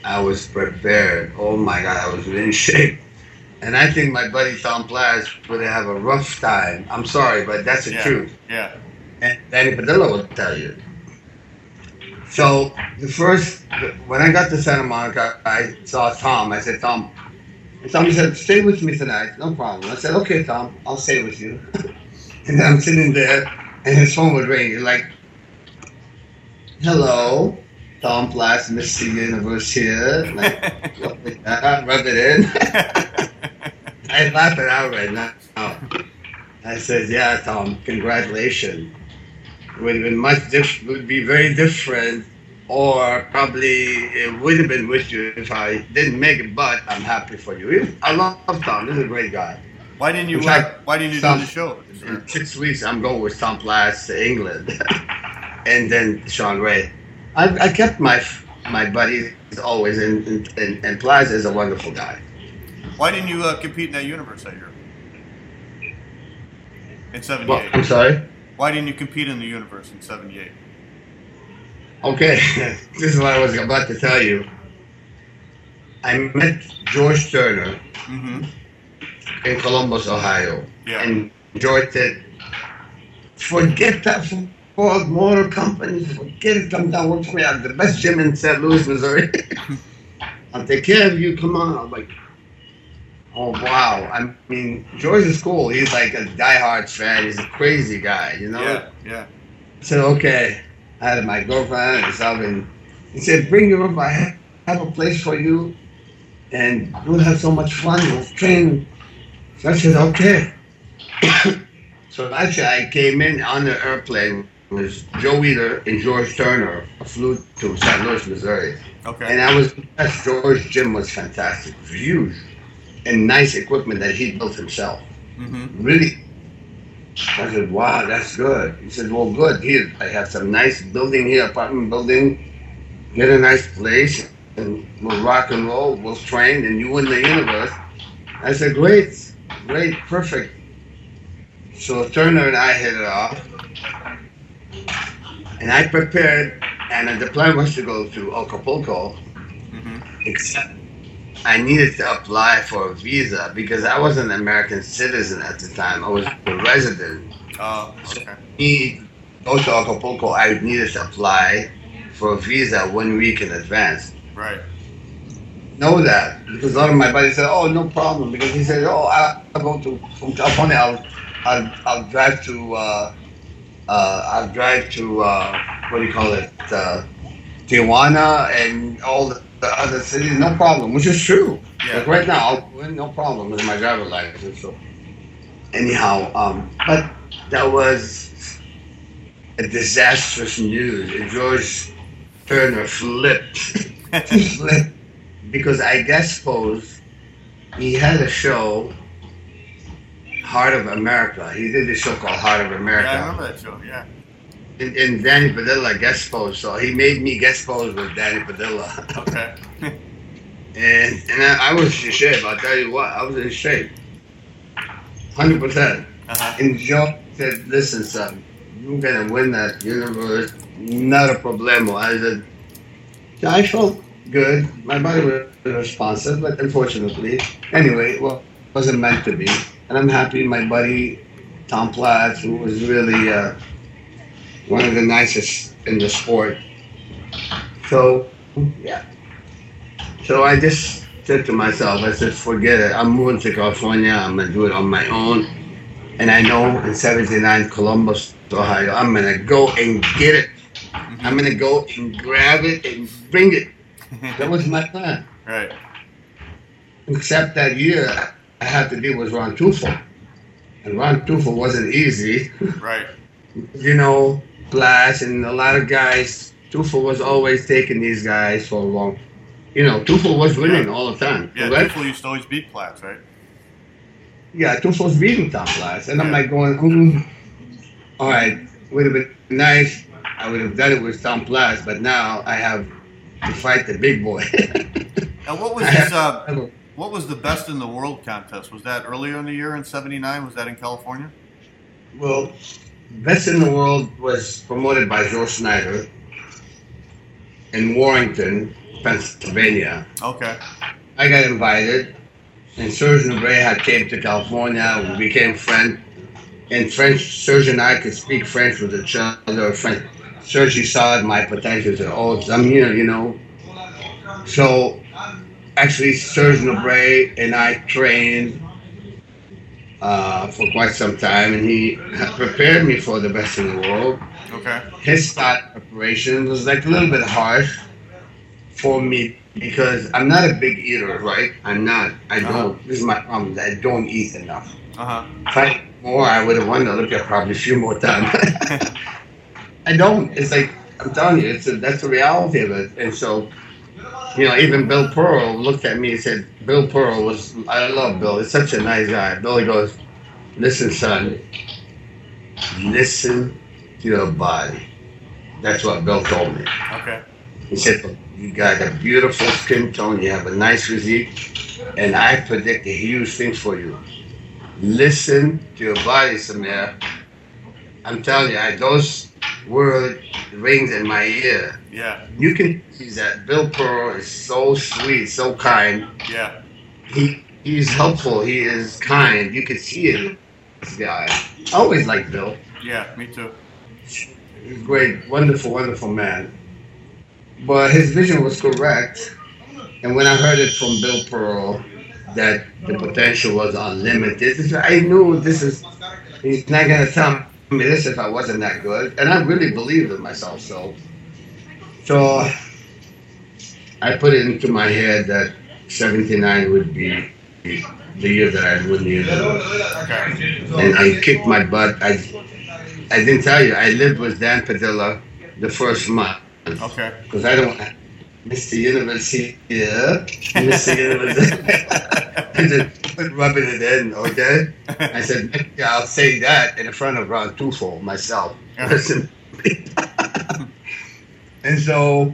I was prepared. Oh my God, I was in shape. And I think my buddy Tom Plas would have a rough time. I'm sorry, but that's the truth. Yeah. And Danny Padilla will tell you. So when I got to Santa Monica, I saw Tom. I said, Tom. And Tom said, stay with me tonight. No problem. I said, okay, Tom, I'll stay with you. And then I'm sitting there, and his phone would ring. He's like, hello, Tom Plas, Mr. Universe here. Like, rub it in. I laugh it out right now. I said, yeah, Tom, congratulations. Would be very different, or probably it would have been with you if I didn't make it, but I'm happy for you. I love Tom. He's a great guy. Why didn't you do the show? In 6 weeks, I'm going with Tom Plas to England. And then Sean Ray. I kept my buddies always, and Plas is a wonderful guy. Why didn't you compete in that universe that year? In 78. Well, I'm sorry? Why didn't you compete in the universe in 78? Okay, this is what I was about to tell you. I met George Turner in Columbus, Ohio. Yeah. And George said, forget that Ford Motor Company, forget it, come down, work for me. I have the best gym in St. Louis, Missouri. I'll take care of you, come on. I'm like, oh, wow. I mean, George is cool. He's like a diehard fan. He's a crazy guy, you know? Yeah. I said, okay. I had my girlfriend and stuff, and he said, bring her up. I have a place for you, and we'll have so much fun. We'll train. So I said, okay. So actually, I came in on the airplane with Joe Wheeler and George Turner, flew to St. Louis, Missouri. Okay. And I was impressed. George's gym was fantastic. It was huge. And nice equipment that he built himself. Really. I said, wow, that's good. He said, well, good. Here, I have some nice building here, apartment building. Get a nice place, and we'll rock and roll. We'll train, and you win the universe. I said, great, perfect. So Turner and I hit it off. And I prepared, and the plan was to go to Acapulco, except I needed to apply for a visa because I wasn't an American citizen at the time. I was a resident. Oh, okay. So me go to Acapulco, I needed to apply for a visa 1 week in advance. Right. Know that because a lot of my buddies said, "Oh, no problem," because he said, "Oh, I'll go from California. I'll drive to what do you call it, Tijuana and all the other cities, no problem," which is true. Yeah. Like right now, I'll win no problem with my driver's license. So anyhow, but that was a disastrous news. And George Turner flipped, because I guess he had a show, Heart of America. He did a show called Heart of America. Yeah, I remember that show. Yeah. And Danny Padilla guest posed, so he made me guest pose with Danny Padilla. Okay. and I was in shape. I'll tell you what, I was in shape, 100%. And Joe said, "Listen, son, you're gonna win that universe. Not a problemo." I said, yeah, I felt good. My body was responsive, but unfortunately, anyway, well, it wasn't meant to be. And I'm happy my buddy Tom Plas, who was really one of the nicest in the sport. So, yeah. So I just said to myself, I said, forget it. I'm moving to California. I'm going to do it on my own. And I know in 79, Columbus, Ohio, I'm going to go and get it. I'm going to go and grab it and bring it. That was my plan. Right. Except that year, I had to deal with Ron Tufel. And Ron Tufel wasn't easy. Right. You know, Plas and a lot of guys, Tufel was always taking these guys for a long. You know, Tufel was winning all the time. Yeah, right? Tufel used to always beat Plas, right? Yeah, Tufel was beating Tom Plas. And I'm like going, all right, would have been nice. I would have done it with Tom Plas, but now I have to fight the big boy. And what was this? What was the best in the world contest? Was that earlier in the year in '79? Was that in California? Well, Best in the World was promoted by Joe Schneider in Warrington, Pennsylvania. Okay. I got invited, and Serge Nubret had came to California. We became friends. In French, Serge and I could speak French with each other. Serge, he saw my potential. Said, "Oh, I'm here," you know. So, actually, Serge Nubret and I trained for quite some time, and he had prepared me for the best in the world. Okay. His start preparation was like a little bit harsh for me because I'm not a big eater, right? I'm not. I don't. This is my problem. I don't eat enough. If I ate more, I would have won the Olympia probably a few more times. I don't. It's like, I'm telling you, that's the reality of it. And so, you know, even Bill Pearl looked at me and said, Bill Pearl was, I love Bill. He's such a nice guy. Billy goes, listen, son, listen to your body. That's what Bill told me. Okay. He said, you got a beautiful skin tone, you have a nice physique, and I predict a huge thing for you. Listen to your body, Samir. I'm telling you, those words rings in my ear. Yeah. You can see that Bill Pearl is so sweet, so kind. Yeah. He's helpful. He is kind. You can see it. This guy. I always liked Bill. Yeah, me too. He's a great, wonderful, wonderful man. But his vision was correct. And when I heard it from Bill Pearl that the potential was unlimited, I knew he's not going to tell me this if I wasn't that good. And I really believed in myself. So I put it into my head that 79 would be the year that I'd win the Olympics. Okay. And I kicked my butt. I didn't tell you, I lived with Dan Padilla the first month. Okay. Because I don't want Mr. University here. Mr. University. I just rubbing it in, okay? I said, maybe I'll say that in front of Ron Tufo myself. Listen. And so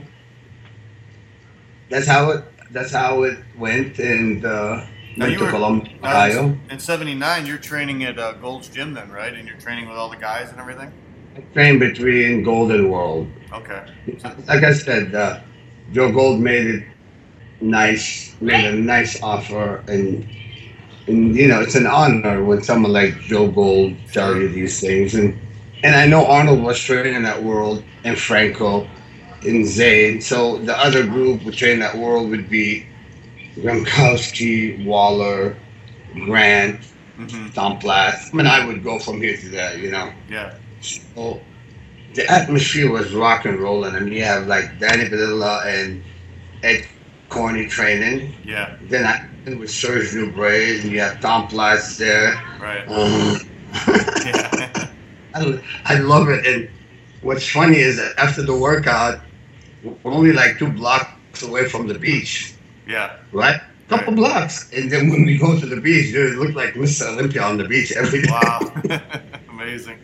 that's how it went, and went to Columbus, Ohio. In 79, you're training at Gold's Gym then, right? And you're training with all the guys and everything? I trained between Gold and World. Okay. Like I said, Joe Gold made a nice offer, and you know, it's an honor when someone like Joe Gold tells you these things. And I know Arnold was training at World, and Franco, and Zayn. So the other group would train at World would be Gronkowski, Waller, Grant, Tom Platz. I mean, I would go from here to there, you know. Yeah. So the atmosphere was rock and rolling. I mean, you have like Danny Padilla and Ed Corney training. Yeah. Then I with Serge Nubret, and you have Tom Platz there. Right. Yeah. I love it. And what's funny is that after the workout, we're only like 2 blocks away from the beach. Yeah. Right? Couple blocks. And then when we go to the beach, dude, it looked like Mr. Olympia on the beach every day. Wow. Amazing.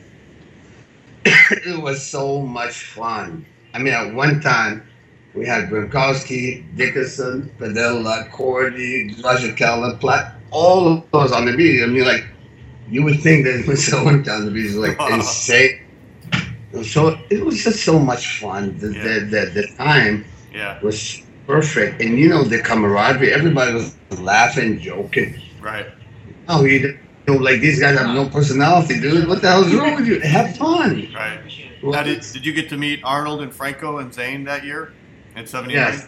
It was so much fun. I mean, at one time, we had Gronkowski, Dickerson, Padilla, Cordy, Roger Callan, Platt, all of those on the beach. I mean, like, you would think that Mr. Olympia on the beach was like insane. So it was just so much fun. The time was perfect. And you know, the camaraderie, everybody was laughing, joking. Right. Oh, you know, like these guys have no personality, dude. What the hell's wrong with you? Have fun. Right. Now, did you get to meet Arnold and Franco and Zayn that year in 79? Yes.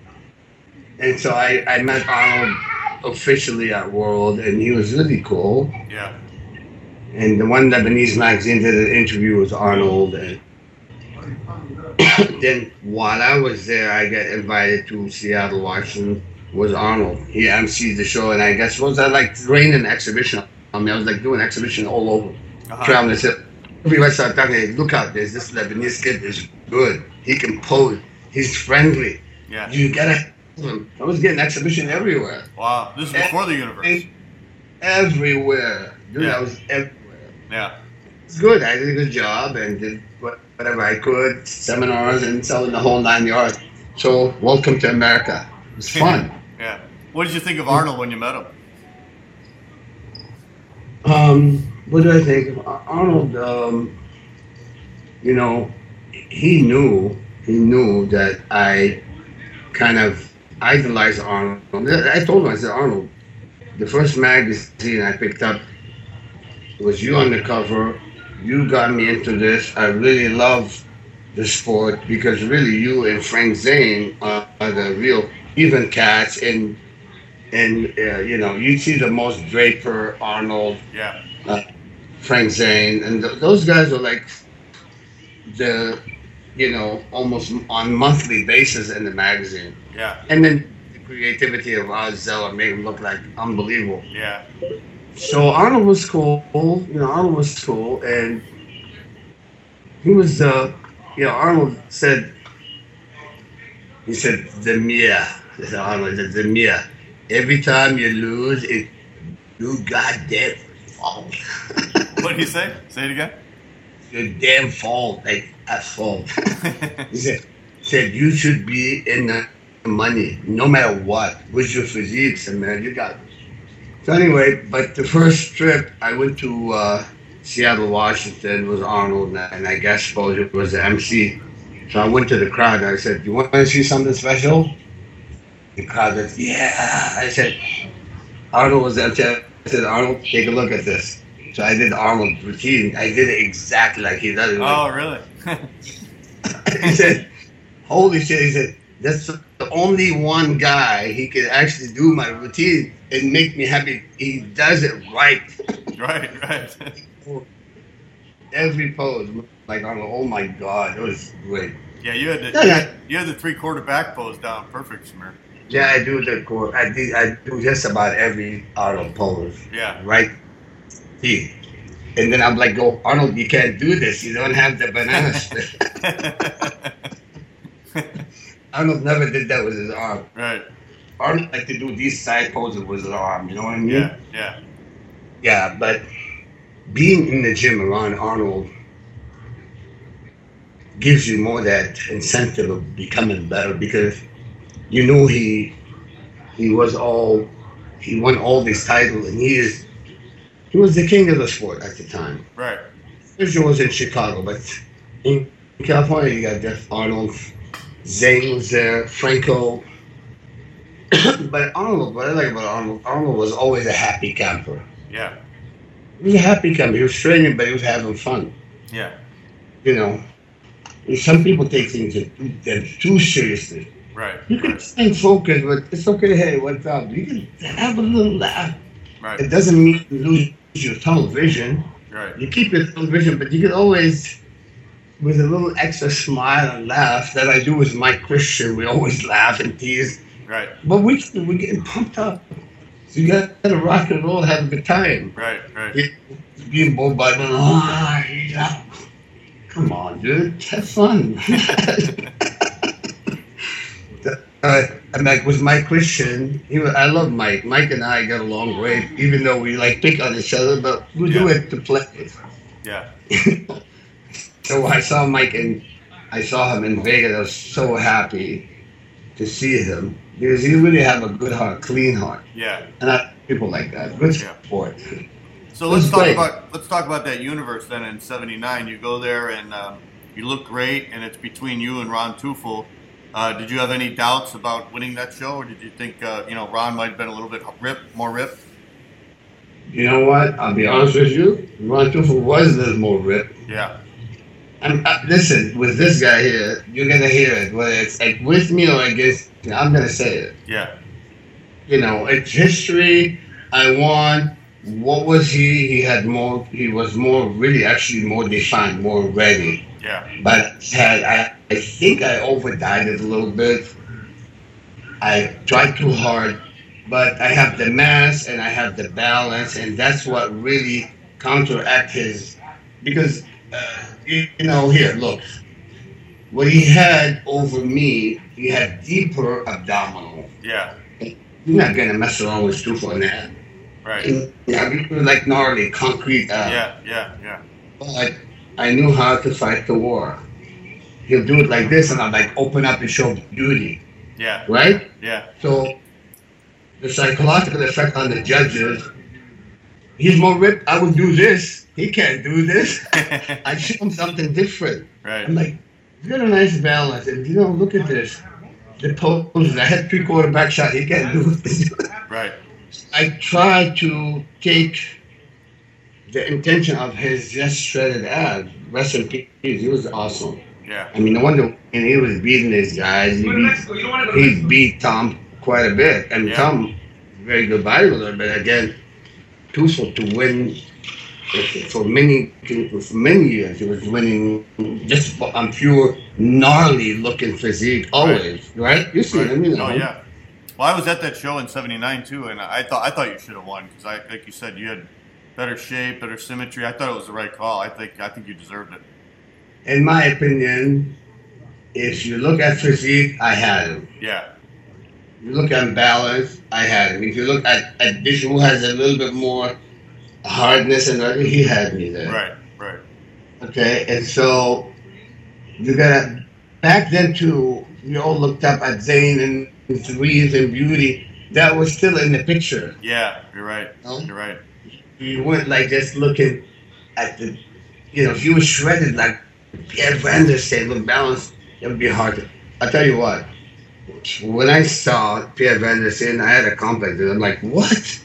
And so I met Arnold officially at World, and he was really cool. Yeah. And the one Lebanese magazine did an interview with Arnold. And then while I was there, I got invited to Seattle, Washington, with Arnold. He emceed the show, and I guess was I like ran an exhibition. I mean, I was like doing exhibition all over, traveling. I said, everybody started talking, hey, look out, there's this Lebanese kid is good. He can pose. He's friendly. Yeah. You gotta have him. I was getting exhibition everywhere. Wow. This is before the universe. Everywhere. Dude, I was everywhere. Yeah. It's good. I did a good job and did whatever I could, seminars and selling the whole 9 yards. So, welcome to America. It was fun. Yeah. What did you think of Arnold when you met him? What do I think of Arnold? You know, he knew that I kind of idolized Arnold. I told him, I said, Arnold, the first magazine I picked up was you on the cover. You got me into this. I really love the sport because really you and Frank Zane are the real even cats. And you know, you see the most Draper, Arnold, Frank Zane, and those guys are like the, you know, almost on monthly basis in the magazine. Yeah. And then the creativity of Oz Zeller made him look like unbelievable. Yeah. So Arnold was cool, you know, Arnold was cool, and he was, you know, Arnold said, he said, the Mia, Arnold said, the Mia, every time you lose, you goddamn fault. What did he say? Say it again. Your damn fault, like a fault. He said, you should be in the money, no matter what. With your physique, and man, you got it. So anyway, but the first trip I went to Seattle, Washington was Arnold, and I guess suppose it was the MC. So I went to the crowd and I said, you want to see something special? The crowd said, yeah. I said, Arnold was the MC. I said, Arnold, take a look at this. So I did Arnold's routine. I did it exactly like he does it. Oh, really? He said, holy shit. He said, that's the only one guy he could actually do my routine and make me happy. He does it right. Right. Every pose, like, oh my God, it was great. Yeah, you had the 3/4 back pose down perfect, Samir. Yeah, I do the core. I do just about every Arnold pose. Yeah. Right. See. And then I'm like, go, Arnold, you can't do this. You don't have the banana split. Arnold never did that with his arm. Right. Arnold liked to do these side poses with his arm. You know what I mean? Yeah. Yeah, but being in the gym around Arnold gives you more that incentive of becoming better because you know he won all these titles and he was the king of the sport at the time. Right. This was in Chicago, but in California you got Jeff Arnold, Zane was there, Franco. But Arnold, what I like about Arnold was always a happy camper. Yeah. He was a happy camper. He was training, but he was having fun. Yeah. You know, some people take things too seriously. Right. You can stay focused, but it's okay. Hey, what's up? You can have a little laugh. Right. It doesn't mean you lose your tunnel vision. Right. You keep your tunnel vision, but you can always, with a little extra smile and laugh that I do with Mike Christian, we always laugh and tease. Right. But we're getting pumped up. So you got to rock and roll, have a good time. Right. Being bold by come on, dude, have fun. And like with Mike Christian, I love Mike. Mike and I got along great, even though we like pick on each other, but we do it to play. Yeah. So I saw Mike and I saw him in Vegas. I was so happy to see him because he really have a good heart, clean heart. Yeah. And I like people like that. Good sport. So let's talk about that universe then. In '79, you go there and you look great, and it's between you and Ron Tufel. Did you have any doubts about winning that show, or did you think Ron might have been a little bit more ripped? You know what? I'll be honest with you. Ron Tufel was a little more ripped. Yeah. And listen, with this guy here, you're gonna hear it. Whether it's like with me or against, I'm gonna say it. Yeah. You know, it's history. I won. What was he? He was really actually more defined, more ready. Yeah. But I think I overdied it a little bit. I tried too hard, but I have the mass and I have the balance, and that's what really counteract his. Because here, look, what he had over me, he had deeper abdominal. Yeah. You're not gonna mess around with Tufel on that. Right. Like gnarly concrete. Yeah. But I knew how to fight the war. He'll do it like this, and I'm like, open up and show beauty. Yeah. Right? Yeah. So the psychological effect on the judges, he's more ripped. I would do this. He can't do this. I show him something different. Right. I'm like, you got a nice balance, and look at this. the post. I had 3/4 back shot. He can't do it. Right. I tried to take the intention of his just shredded abs. Rest in peace. He was awesome. Yeah. I mean, no wonder and he was beating his guys. He beat Tom quite a bit. And Tom, very good bodybuilder, but again, Tussle to win for many years. He was winning just on pure gnarly looking physique always, right? You see him, you know. Oh yeah. Well, I was at that show in '79 too, and I thought you should have won because like you said, you had better shape, better symmetry. I thought it was the right call. I think you deserved it. In my opinion, if you look at physique, I had him. Yeah. If you look at balance, I had him. If you look at this, who has a little bit more hardness and everything, he had me there. Right. Okay, and so you gotta back then too. We all looked up at Zane and his Reeves and Beauty. That was still in the picture. Yeah, you're right. No? You're right. You weren't like just looking at the, if you were shredded like Pierre Vanderstee, look balanced, it would be hard to. I'll tell you what. When I saw Pierre Vanderstee, I had a complex. I'm like, what?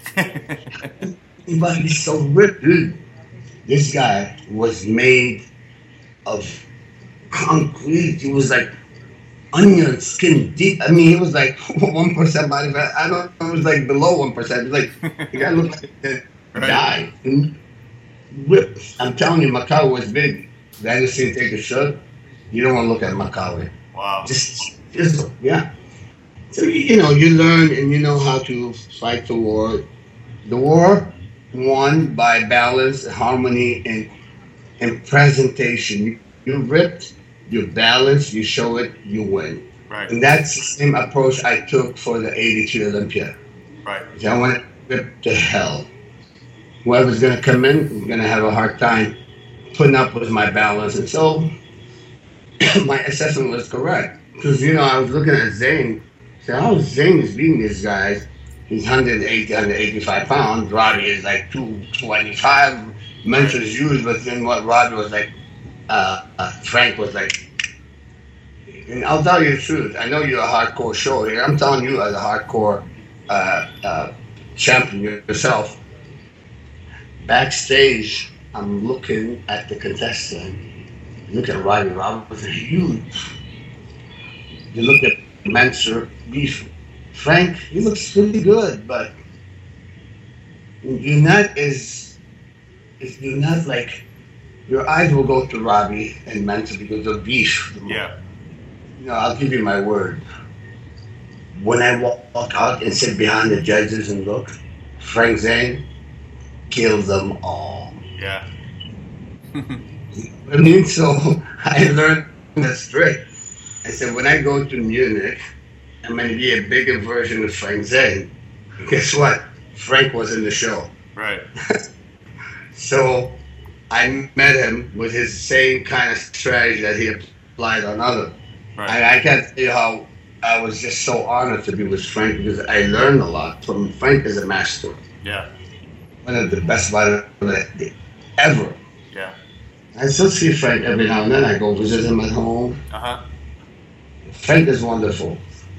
He's so ripped, dude. This guy was made of concrete. He was like onion skin deep. I mean, he was like 1% body fat. I don't know, it was like below 1%. It was like, the guy looked like a guy. And ripped. I'm telling you, Macau was big. Vanderstee take a shot. You don't want to look at Macau. Wow. Just yeah. So, you learn and you know how to fight the war. The war won by balance, harmony, and presentation. You ripped, you balance, you show it, you win. Right. And that's the same approach I took for the 82 Olympia. Right. I want to rip to hell. Whoever's going to come in is going to have a hard time putting up with my balance. And so my assessment was correct. Because, I was looking at Zane. So how Zane is beating these guys. He's 180, 185 pounds. Robbie is like 225. Mentions used, but then what Robbie was like, Frank was like. And I'll tell you the truth. I know you're a hardcore show here. I'm telling you as a hardcore champion yourself. Backstage, I'm looking at the contestant. Look at Robbie. Robbie was huge. You look at Mansour Beef. Frank, he looks really good, but you're not like, your eyes will go to Robbie and Mansour because of Beef. Yeah. I'll give you my word. When I walk out and sit behind the judges and look, Frank Zane killed them all. Yeah. So I learned this trick. I said, when I go to Munich, I'm going to be a bigger version of Frank Zane. Guess what? Frank was in the show. Right. So I met him with his same kind of strategy that he applied on others. Right. I can't tell you how I was just so honored to be with Frank because I learned a lot from Frank as a master. Yeah. One of the best bodybuilders ever. Yeah. I still see Frank every now and then. I go visit him at home. Uh-huh. Frank is wonderful.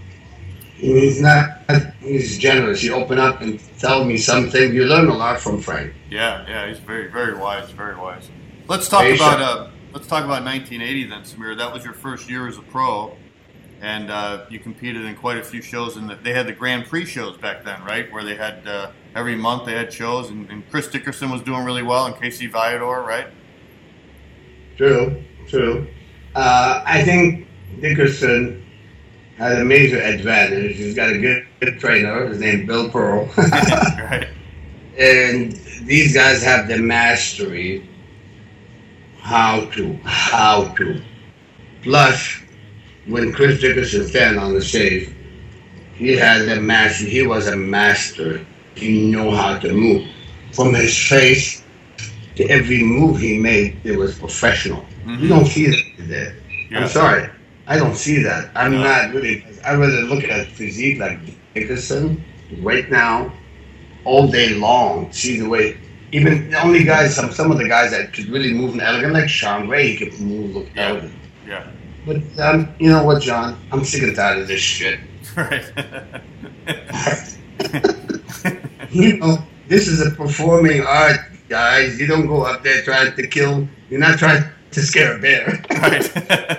He's generous. You open up and tell me something. You learn a lot from Frank. Yeah, he's very, very wise, very wise. Let's talk about 1980 then, Samir. That was your first year as a pro, and you competed in quite a few shows. And they had the Grand Prix shows back then, right? Where they had every month they had shows, and Chris Dickerson was doing really well, and Casey Viador, right? True. I think Dickerson had a major advantage. He's got a good trainer. His name is Bill Pearl. Right. And these guys have the mastery how to. Plus, when Chris Dickerson stand on the stage, he had the mastery. He was a master. He knew how to move. From his face to every move he made, it was professional. Mm-hmm. You don't see that today. Yeah. I'm sorry. I don't see that. I'm not really. I rather look at physique like Dickerson right now, all day long. See the way, even the only guys, some of the guys that could really move and elegant, like Sean Ray, he could move, look elegant. Yeah. But you know what, John? I'm sick and tired of this shit. Right. You know, this is a performing art, guys. You don't go up there trying to kill. You're not trying to scare a bear. Right.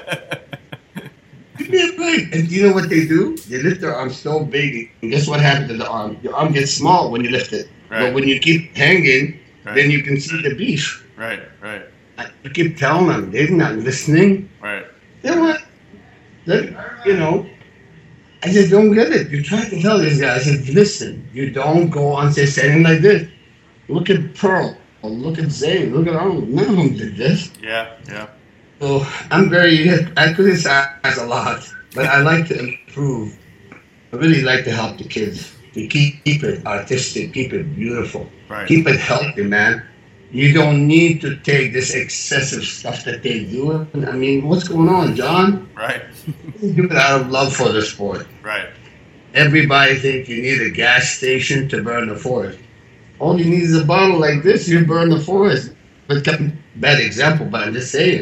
Give me a break. And you know what they do? They lift their arm so big. And guess what happens to the arm? Your arm gets small when you lift it. Right. But when you keep hanging, Right. then you can see the beef. Right. Right. I keep telling them, they're not listening. Right. They're what? You know, I just don't get it. You try to tell these guys, I said, listen, you don't go on standing like this. Look at Pearl, or look at Zane, look at Arnold. None of them did this. Yeah. Yeah. So I criticize a lot, but I like to improve. I really like to help the kids. To keep it artistic, keep it beautiful, Right. keep it healthy, man. You don't need to take this excessive stuff that they do. I mean, what's going on, John? Right. Do it out of love for the sport. Right. Everybody thinks you need a gas station to burn the forest. All you need is a bottle like this, you burn the forest. But bad example, but I'm just saying.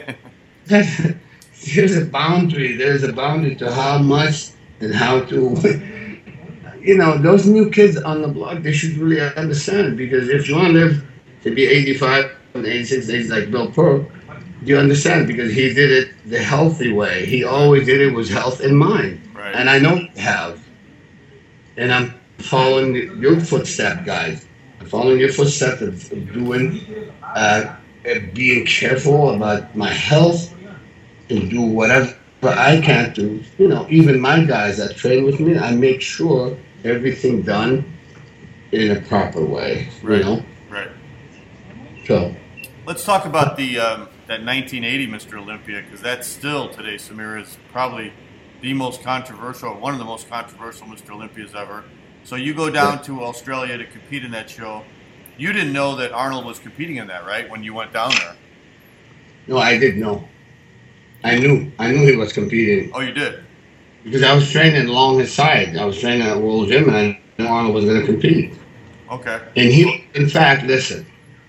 There's a boundary. There's a boundary to how much and how to. You know, those new kids on the block, they should really understand. Because if you want to live to be 85 and 86 days like Bill Pearl, you understand? Because he did it the healthy way. He always did it with health in mind. Right. And I know you have. And I'm following your footsteps, guys. I'm following your footsteps of doing, being careful about my health and do whatever I can to, you know, even my guys that train with me, I make sure everything done in a proper way, Right. you know? Right. So, Let's talk about the that 1980 Mr. Olympia, because that's still today, Samir, is probably the most controversial, one of the most controversial Mr. Olympias ever. So you go down to Australia to compete in that show. You didn't know that Arnold was competing in that, right? When you went down there. no, I didn't know. I knew he was competing Oh, you did. because I was training along his side. I was training at World Gym and I knew Arnold was going to compete. Okay. And he, in fact, listen,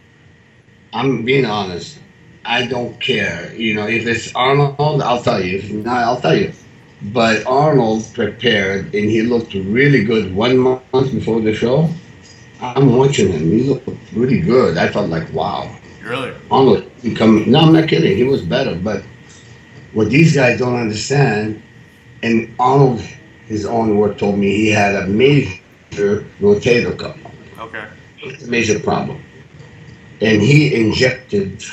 I'm being honest. I don't care. You know, if it's Arnold, I'll tell you. If not, I'll tell you. But Arnold prepared, and he looked really good 1 month before the show. I'm watching him. He looked really good. I felt like, wow. Really? Arnold, no, I'm not kidding. He was better. But what these guys don't understand, and Arnold, his own word told me he had a major rotator cuff. Okay. It's a major problem. And he injected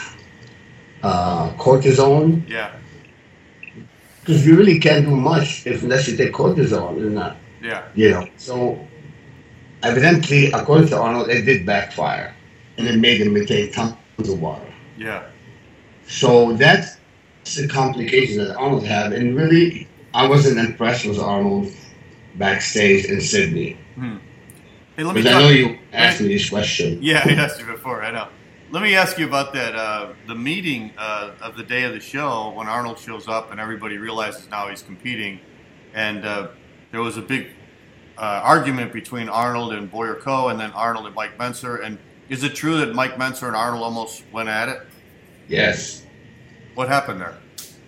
cortisone, Yeah. because you really can't do much unless you take cortisone or not, Yeah. you know. So evidently, according to Arnold, it did backfire, and it made him take tons of water. Yeah. So that's the complication that Arnold had, and really, I wasn't impressed with Arnold backstage in Sydney. Hey, let me Because I know you asked me this question. Yeah, I asked you before. I know. Let me ask you about that. The meeting of the day of the show when Arnold shows up and everybody realizes now he's competing, and there was a big argument between Arnold and Boyer Coe, and then Arnold and Mike Mentzer. And is it true that Mike Mentzer and Arnold almost went at it? Yes. What happened there?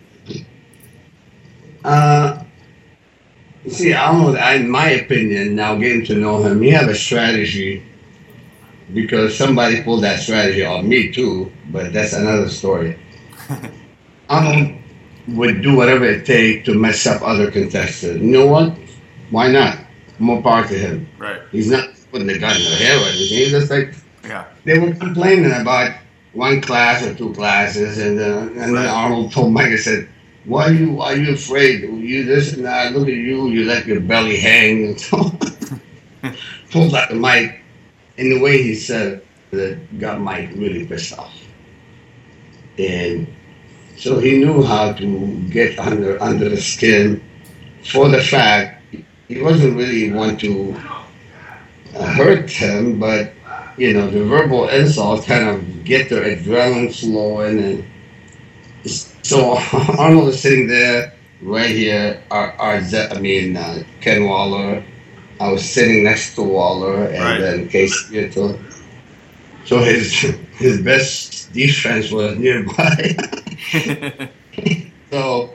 You see, Arnold, in my opinion, now getting to know him, he had a strategy, because somebody pulled that strategy on me too, but that's another story. Arnold would do whatever it takes to mess up other contestants. You know what? Why not? More power to him. Right. He's not putting the gun in their hair or anything. He's just like, Yeah. they were complaining about one class or two classes, and then Arnold told Mike, I said, why are you afraid? You this and that, look at you, you let your belly hang, and so pulled out the mic. And the way he said that got Mike really pissed off. And so he knew how to get under the skin for the fact he wasn't really want to hurt him, but you know, the verbal insults kind of get their adrenaline flowing. And so Arnold is sitting there right here. Ken Waller. I was sitting next to Waller, and Right. then Casey. So his best defense was nearby. So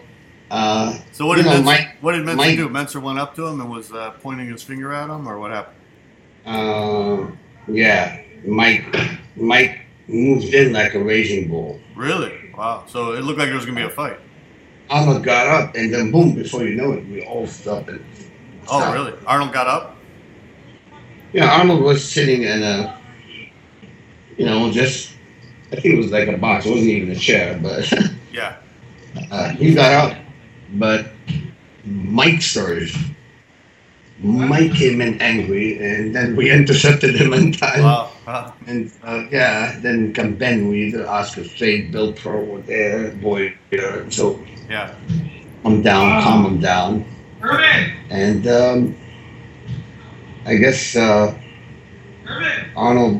So what did Menser, Mike, what did Menser do? Menser went up to him and was pointing his finger at him, or what happened? Yeah, Mike moved in like a raging bull. Really? Wow. So it looked like there was gonna be a fight. Arnold got up, and then boom! Before you know it, we all stopped. Oh, really? Arnold got up? Yeah, Arnold was sitting in a, just, I think it was like a box. It wasn't even a chair, but yeah. He got up, but Mike started. Mike came in angry, and then we intercepted him in time. Wow. And then come Ben Weed, Oscar Slade, Bill Pro were there, Boy there. So yeah, calm him down. And I guess Arnold,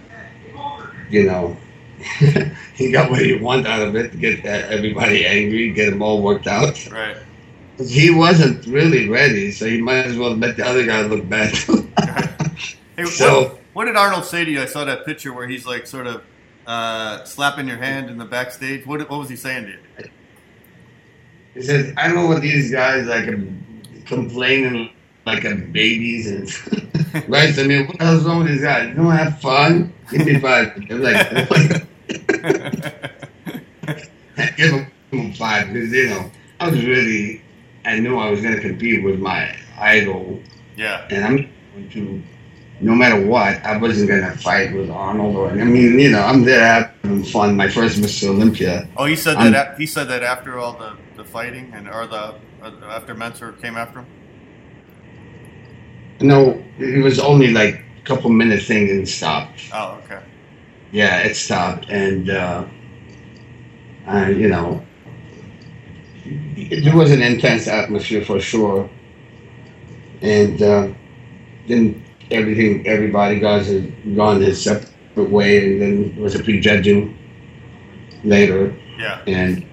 he got what he wanted out of it, to get everybody angry, get them all worked out. Right. He wasn't really ready, so he might as well let the other guy look bad. Hey, so what did Arnold say to you? I saw that picture where he's like sort of slapping your hand in the backstage. What was he saying to you? He said, I don't know what these guys like complaining like babies and right. I mean, what the hell's wrong with these guys? You don't have fun? Give me 5. I'm like, what? Give him 5 because I knew I was going to compete with my idol. Yeah. And I'm going to, no matter what, I wasn't going to fight with Arnold I'm there having fun. My first Mr. Olympia. Oh, he said that. He said that after all the fighting after Menser came after him. No, it was only like a couple minute thing and it stopped. Oh, okay. Yeah, it stopped, and there was an intense atmosphere for sure. And then everybody gone his separate way, and then there was a prejudging later. Yeah. And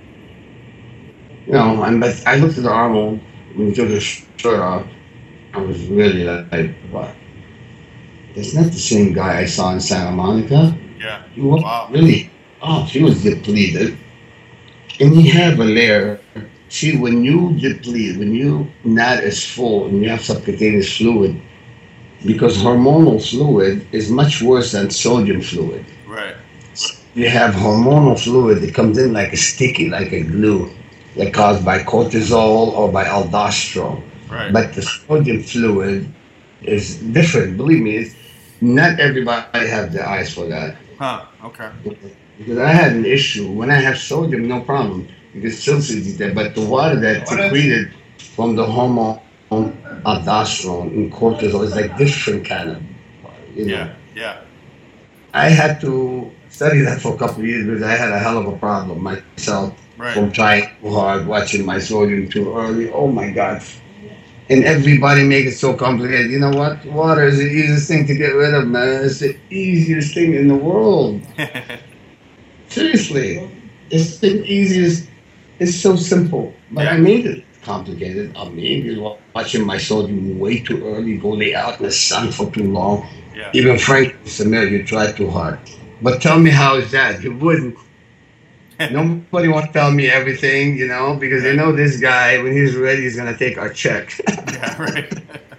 I looked at Arnold when he took his shirt off. I was really like, what? It's not the same guy I saw in Santa Monica. Yeah. He was really. Oh, he was depleted. And he had a layer. See, when you deplete, when you not as full and you have subcutaneous fluid, because hormonal fluid is much worse than sodium fluid. Right. You have hormonal fluid that comes in like a sticky, like a glue, that caused by cortisol or by aldosterone. Right. But the sodium fluid is different. Believe me, not everybody have the eyes for that. Huh. Okay. Because I had an issue. When I have sodium, no problem. You can still see that. But the water that's secreted from the hormone aldosterone and cortisol is like different kind of. Yeah. I had to study that for a couple of years because I had a hell of a problem myself from trying too hard, watching my sodium too early. Oh my God. And everybody make it so complicated. You know what? Water is the easiest thing to get rid of, man. It's the easiest thing in the world. Seriously. It's the easiest. It's so simple. But I made it complicated. I mean, watching my sodium way too early, go lay out in the sun for too long. Yeah. Even Frank Samir, you tried too hard. But tell me how is that? You wouldn't. Nobody wants to tell me everything, because they know this guy, when he's ready, he's going to take our check. Yeah, right.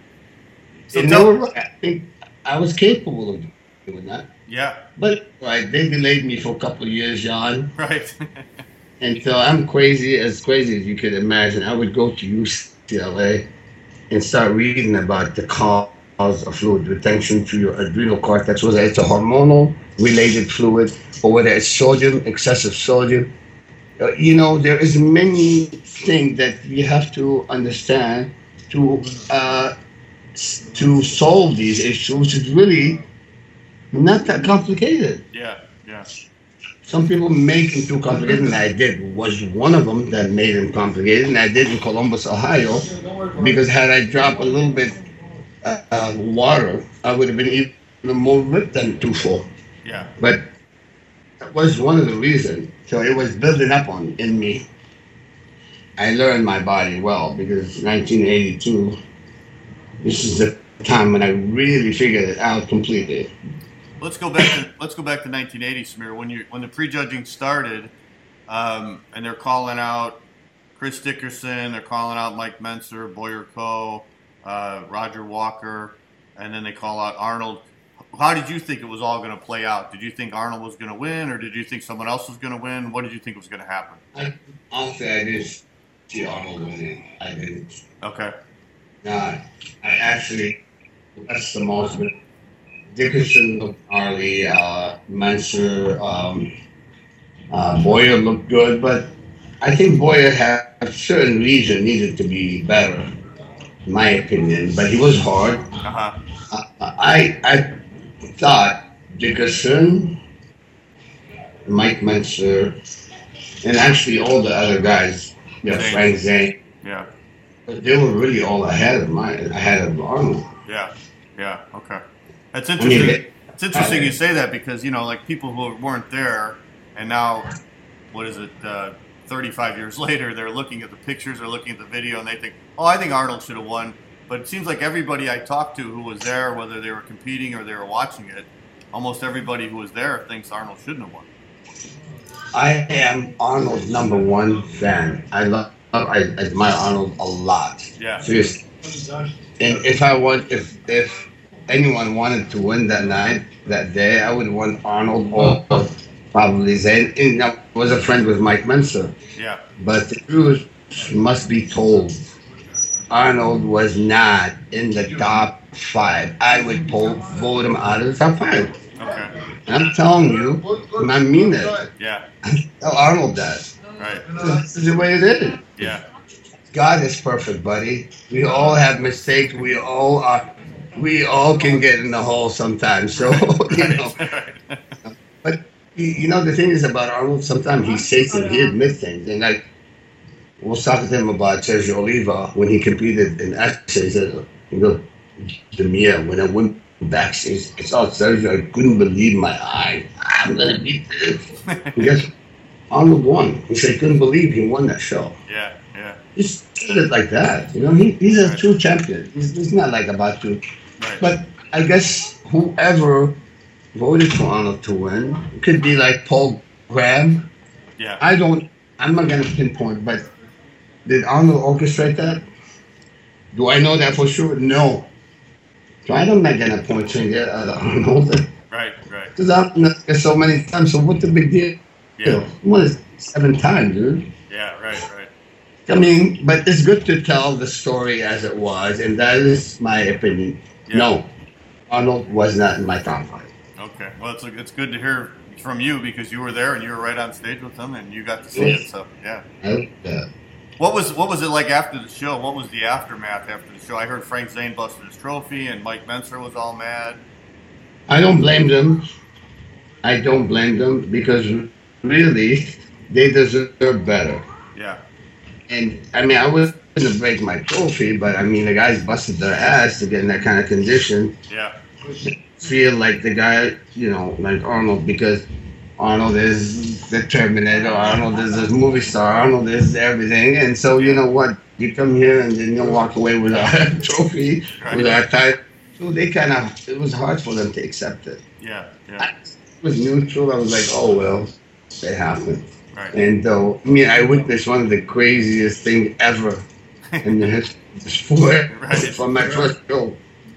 I think I was capable of doing that. Yeah. But they delayed me for a couple of years, John. Right. And so I'm crazy as you could imagine. I would go to UCLA and start reading about the cause of fluid retention to your adrenal cortex, whether it's a hormonal related fluid or whether it's sodium, excessive sodium. There is many things that you have to understand to solve these issues, which is really not that complicated. Yeah. Some people make them too complicated, and I was one of them that made them complicated, and I did in Columbus, Ohio, because had I dropped a little bit water, I would have been even more ripped than too full. Yeah. But that was one of the reasons. So it was building up in me. I learned my body well, because 1982, this is the time when I really figured it out completely. Let's go back to 1980, Samir. When the prejudging started, and they're calling out Chris Dickerson. They're calling out Mike Mentzer, Boyer Coe, Roger Walker, and then they call out Arnold. How did you think it was all going to play out? Did you think Arnold was going to win, or did you think someone else was going to win? What did you think was going to happen? Honestly, I didn't see Arnold winning. I didn't. Okay. I actually, that's the most. Dickerson looked gnarly. Mentzer, Boyer looked good, but I think Boyer had a certain reason needed to be better, in my opinion. But he was hard. I thought Dickerson, Mike Mentzer, and actually all the other guys, Frank Zane. Yeah. But they were really all ahead of Arnold. Yeah. Okay. That's interesting. It's interesting you say that because, like people who weren't there and now, 35 years later, they're looking at the pictures or looking at the video and they think, I think Arnold should have won. But it seems like everybody I talked to who was there, whether they were competing or they were watching it, almost everybody who was there thinks Arnold shouldn't have won. I am Arnold's #1 fan. I admire Arnold a lot. Yeah. Seriously. And if anyone wanted to win that day, I would want Arnold or probably Zane. And I was a friend with Mike Mentzer. Yeah. But the truth must be told. Arnold was not in the top 5. I would vote him out of the top 5. Okay. And I'm telling you, and I mean it. Yeah. Tell Arnold that. Right. This is the way it is. Yeah. God is perfect, buddy. We all have mistakes. We all can get in the hole sometimes. So, But, the thing is about Arnold, sometimes he says things, he admits things. And I was talking to him about Sergio Oliva when he competed in essays. He goes, Demir, when I went backstage, I saw Sergio, I couldn't believe my eyes. I'm going to beat this. And guess Arnold won. He said he couldn't believe he won that show. Yeah. He's treated like that. He's a true champion. He's not like about to. Right. But I guess whoever voted for Arnold to win, it could be like Paul Graham. Yeah. I'm not going to pinpoint, but did Arnold orchestrate that? Do I know that for sure? No. So I'm not going to point to Arnold. Right. Because I've done it so many times, so what's the big deal? Yeah. What is 7 times, dude? Yeah, right. I mean, but it's good to tell the story as it was, and that is my opinion. Yeah. No, Arnold was not in my top 5. Okay, well, it's good to hear from you because you were there and you were right on stage with them and you got to see it. So yeah. What was it like after the show? What was the aftermath after the show? I heard Frank Zane busted his trophy and Mike Mentzer was all mad. I don't blame them. Because really they deserve better. Yeah. And I mean, I was going to break my trophy, but I mean, the guys busted their ass to get in that kind of condition. Yeah. Feel like the guy, like Arnold, because Arnold is the Terminator, Arnold is a movie star, Arnold is everything. And so, you know what? You come here and then you walk away with a trophy, with our title. So it was hard for them to accept it. Yeah. I was neutral. I was like, oh, well, it happened. Right. And I witnessed one of the craziest things ever in the history of the sport from my first show,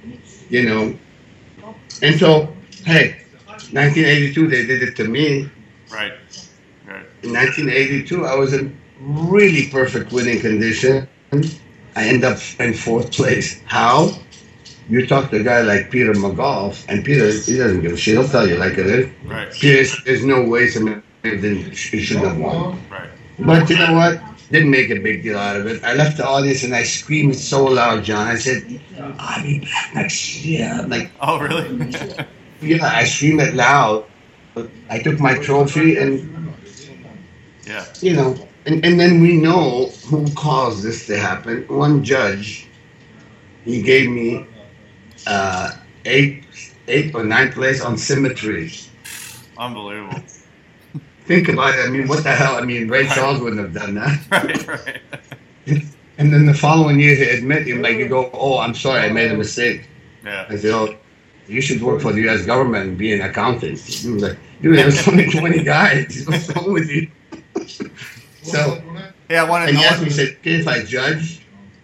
And so, hey, 1982, they did it to me. Right. In 1982, I was in really perfect winning condition. I end up in 4th place. How? You talk to a guy like Peter McGough, and Peter, he doesn't give a shit. He'll tell you like it is. Right. There's no way he should have won. Right. But you know what? Didn't make a big deal out of it. I left the audience and I screamed it so loud, John. I said, I'll be back next year. I'm like, oh, really? Yeah, I screamed it loud. I took my trophy and, and then we know who caused this to happen. One judge, he gave me 8th or 9th place on symmetry. Unbelievable. Think about it. I mean, what the hell? I mean, Ray Charles wouldn't have done that. Right. And then the following year, he admit him, like, you go, oh, I'm sorry, I made a mistake. Yeah. I said, oh, you should work for the U.S. government and be an accountant. He was like, dude, there's only 20 guys. What's wrong with you? So, Yeah, I wanted And he to asked me, he said, "Okay, if I judge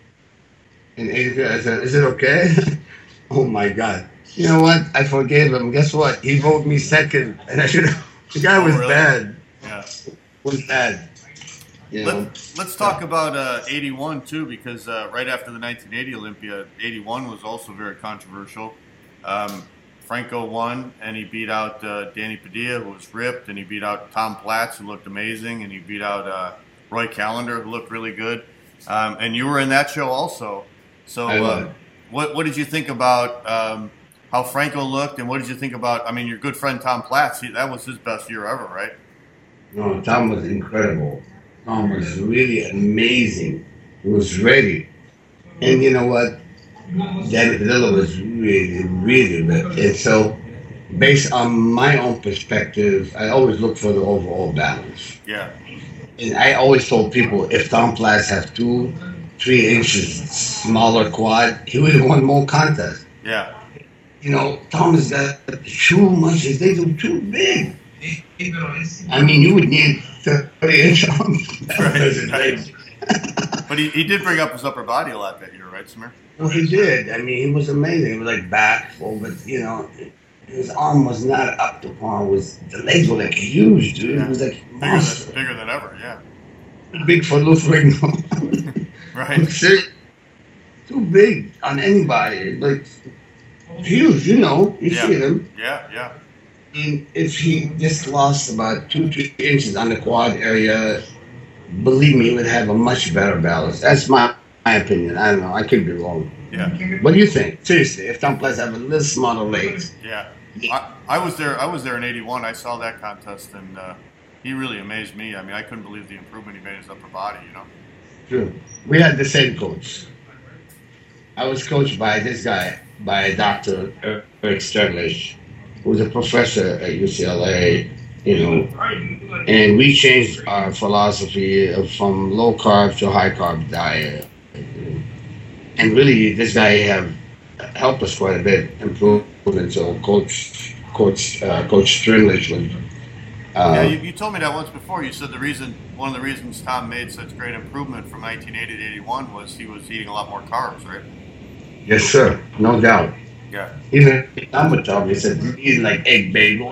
in 83," I said, "Is it okay?" Oh my God! You know what? I forgave him. Guess what? He voted me second, and I should. The guy was really? bad. Yeah. Was bad. You know. Let's talk about 81 too, because right after the 1980 Olympia, 81 was also very controversial. Franco won, and he beat out Danny Padilla, who was ripped, and he beat out Tom Platz, who looked amazing, and he beat out Roy Callender, who looked really good. And you were in that show also. So what did you think about how Franco looked, and what did you think about, I mean, your good friend Tom Platz, that was his best year ever, right? No, Tom was incredible. Tom was really amazing. He was ready. And you know what? Danny Padilla was really, really good. And so, based on my own perspective, I always look for the overall balance. Yeah. And I always told people, if Tom Platz has 2-3 inches smaller quad, he would have won more contests. Yeah. You know, Tom has got too much. His legs are too big. I mean, you would need 30-inch arms. Right. But he did bring up his upper body a lot that year, right, Samir? Well, he did. I mean, he was amazing. He was like back, but you know, his arm was not up to par. The legs were like huge, dude. Yeah. It was like massive. Bigger than ever, yeah. Big for Luthering. Right. Too big on anybody. Like huge, you know. You see them. Yeah. And if he just lost about 2-3 inches on the quad area, believe me, he would have a much better balance. That's my opinion. I don't know. I could be wrong. Yeah. What do you think? Seriously, if Tom Platz have a little smaller legs. Yeah. I was there in 81. I saw that contest, and he really amazed me. I mean, I couldn't believe the improvement he made in his upper body, you know? True. We had the same coach. I was coached by this guy, by Dr. Eric Sternlich, who was a professor at UCLA, you know, and we changed our philosophy from low carb to high carb diet. And really, this guy have helped us quite a bit improve. And so Coach Sternlich was. Yeah, you told me that once before. You said one of the reasons Tom made such great improvement from 1980 to 81 was he was eating a lot more carbs, right? Yes, sir. No doubt. Yeah. Even Tom would tell me, he said, eating like egg bagel.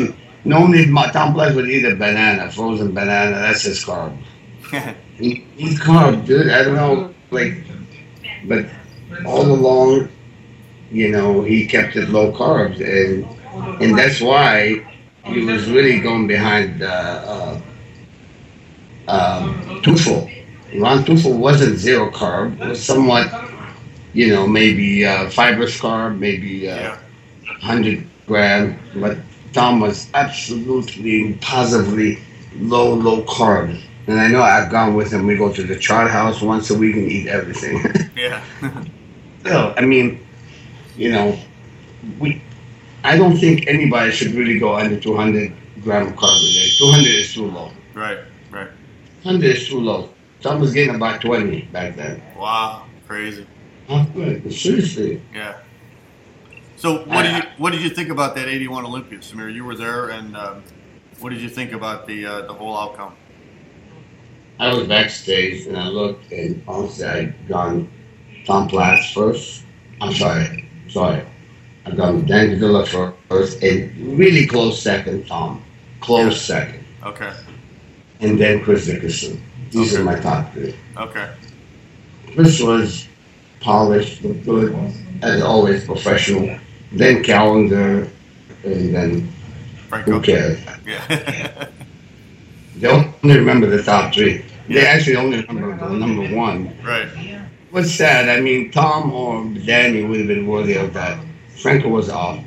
Tom Platz would eat a banana, frozen banana. That's his carb. Eat carb, dude. I don't know, but all along, you know, he kept it low carbs, and that's why he was really going behind Teufel. Ron Teufel wasn't zero carb. It was somewhat, you know, maybe fibrous carb, maybe 100 grams, but Tom was absolutely, positively low carb. And I know I've gone with him. We go to the Chart House once a week and eat everything. Yeah. Still, I mean, you know, I don't think anybody should really go under 200 grams of carb a day. 200 is too low. Right. 100 is too low. Tom was getting about 20 back then. Wow, crazy. Oh, good. Seriously. Yeah. So what did you think about that 81 Olympics, Samir? You were there, and what did you think about the whole outcome? I was backstage, and I looked, and honestly, I'd gone Tom Platz first. I'm sorry. I've gone Dan Padilla first, and really close second, Tom. Close second. Okay. And then Chris Dickerson. These are my top three. Okay. Chris was polished, but good, as always, professional. Then Callender, and then Franco. Who cares? Yeah. They only remember the top three. They actually only remember the number one. Right. What's sad, I mean, Tom or Danny would have been worthy of that. Franco was off.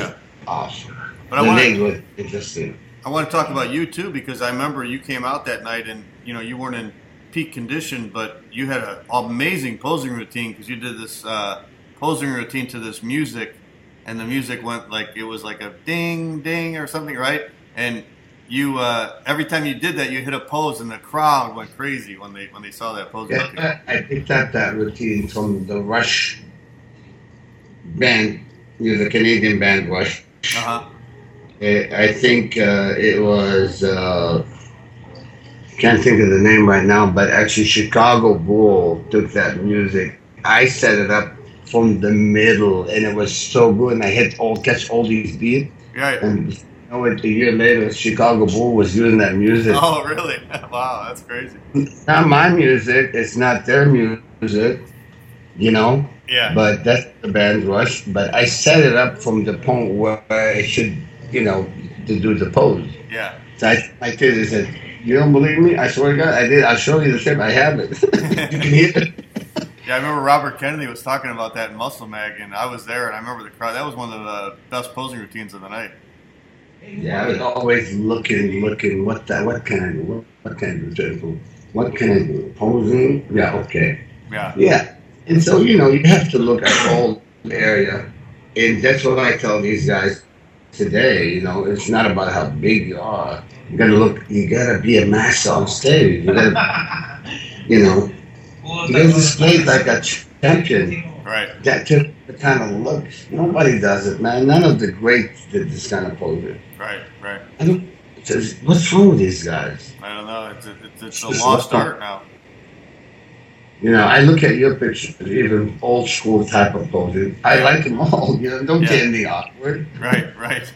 But The legs were interesting. I want to talk about you too, because I remember you came out that night and you weren't in peak condition, but you had an amazing posing routine because you did this posing routine to this music, and the music went like it was like a ding ding or something, right? And you every time you did that, you hit a pose, and the crowd went crazy when they saw that pose. Yeah, I picked up that routine from the Rush band, the Canadian band Rush. I think it was can't think of the name right now, but actually Chicago Bull took that music. I set it up from the middle, and it was so good, and I catch all these beats. Right. And you know what, a year later, Chicago Bull was using that music. Oh, really? Wow, that's crazy. It's not my music. It's not their music, you know? Yeah. But that's the band's rush. But I set it up from the point where it should, you know, to do the pose. Yeah. So I did. I said, "You don't believe me? I swear to God, I did. I'll show you the tape. I have it. You can hear it." Yeah, I remember Robert Kennedy was talking about that in Muscle Mag, and I was there, and I remember the crowd. That was one of the best posing routines of the night. Yeah, I was always looking. What can I do? What can I do? What can I do? Posing? Yeah, okay. Yeah. Yeah. And so, you know, you have to look at the whole area. And that's what I tell these guys today. You know, it's not about how big you are. You gotta be a master on stage. You gotta, you know, you gotta display like a champion. Right. That took the kind of looks. Nobody does it, man. None of the greats did this kind of posing. Right. What's wrong with these guys? I don't know. It's a lost art now. You know, I look at your pictures, even old school type of posing. I like them all. You know, don't get anything awkward. Right.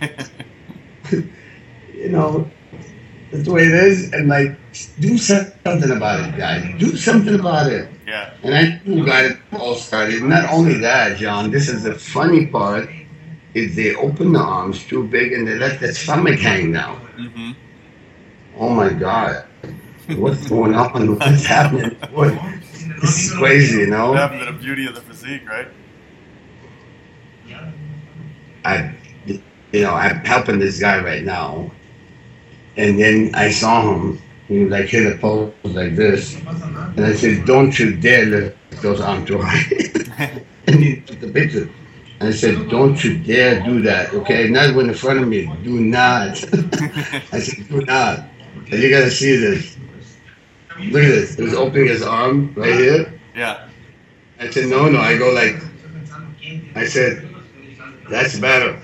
You know, that's the way it is. And like, do something about it, guys. Do something about it. Yeah. And I got it all started. Not only that, John, this is the funny part, is they open the arms too big and they let the stomach hang down. Mm-hmm. Oh my God. What's going on? What's happening? This is crazy, you know? What happened to the beauty of the physique, right? I'm helping this guy right now. And then I saw him. He like hit a pose like this. And I said, "Don't you dare lift those arms too high." And he took the picture. And I said, "Don't you dare do that, okay? Not when in front of me. Do not." I said, "Do not." And you gotta see this. Look at this. He was opening his arm right here. Yeah. I said, no. I go like, I said, that's better.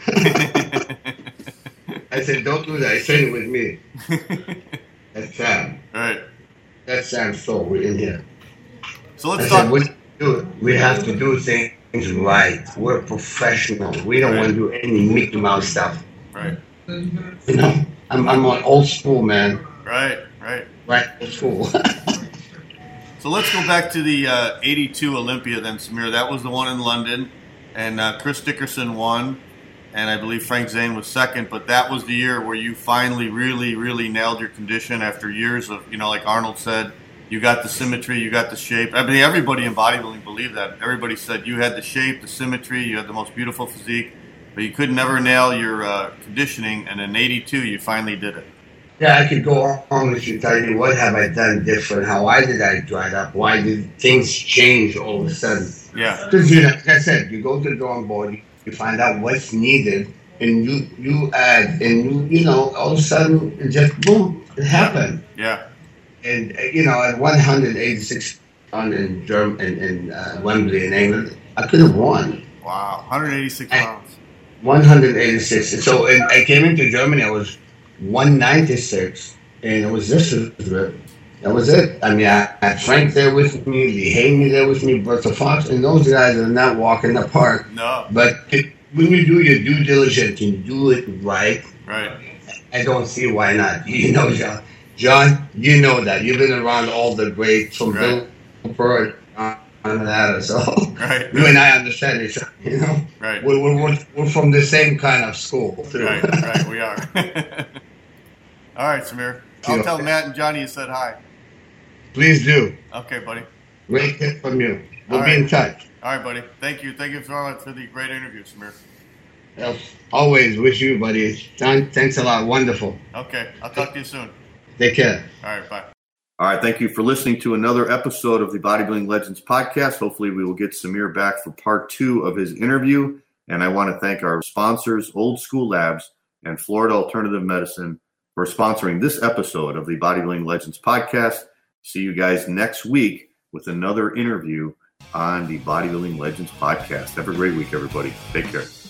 I said, don't do that. I said it with me. That's Sam. Right. That's Sam's soul. We're in here. So let's I talk. said, what do it? We have to do things right. We're professional. We don't want to do any Mickey Mouse stuff. Right. You know, I'm on old school, man. Right. Right, old school. So let's go back to the 82 Olympia then, Samir. That was the one in London, and Chris Dickerson won, and I believe Frank Zane was second, but that was the year where you finally really, really nailed your condition after years of, you know, like Arnold said, you got the symmetry, you got the shape. I mean, everybody in bodybuilding believed that. Everybody said you had the shape, the symmetry, you had the most beautiful physique, but you could never nail your conditioning, and in 82 you finally did it. Yeah, I could go on with you, tell you what have I done different, why did I dry up, why did things change all of a sudden. Yeah. Because, you know, like I said, you go to the drawing board, you find out what's needed, and you add, and you know, all of a sudden, it just, boom, it happened. Yeah. And, you know, at 186 in Wembley in England, I could have won. Wow, 186 pounds. 186. So I came into Germany, I was 196, and it was this. That was it. I mean, I had Frank there with me, Lee Haney there with me, Bertha Fox, and those guys are not walking the park. No. But when you do your due diligence and you do it right, I don't see why not. You know, John, you know that. You've been around all the greats from Bill Burr on that, so you and I understand each other, you know? Right. We're from the same kind of school, too. Right, we are. All right, Samir. I'll tell Matt and Johnny you said hi. Please do. Okay, buddy. Great tip from you. We'll be in touch. All right, buddy. Thank you. Thank you so much for the great interview, Samir. Always with you, buddy. John, thanks a lot. Wonderful. Okay. I'll talk to you soon. Take care. All right, bye. All right, thank you for listening to another episode of the Bodybuilding Legends podcast. Hopefully we will get Samir back for part 2 of his interview. And I want to thank our sponsors, Old School Labs and Florida Alternative Medicine, for sponsoring this episode of the Bodybuilding Legends podcast. See you guys next week with another interview on the Bodybuilding Legends podcast. Have a great week, everybody. Take care.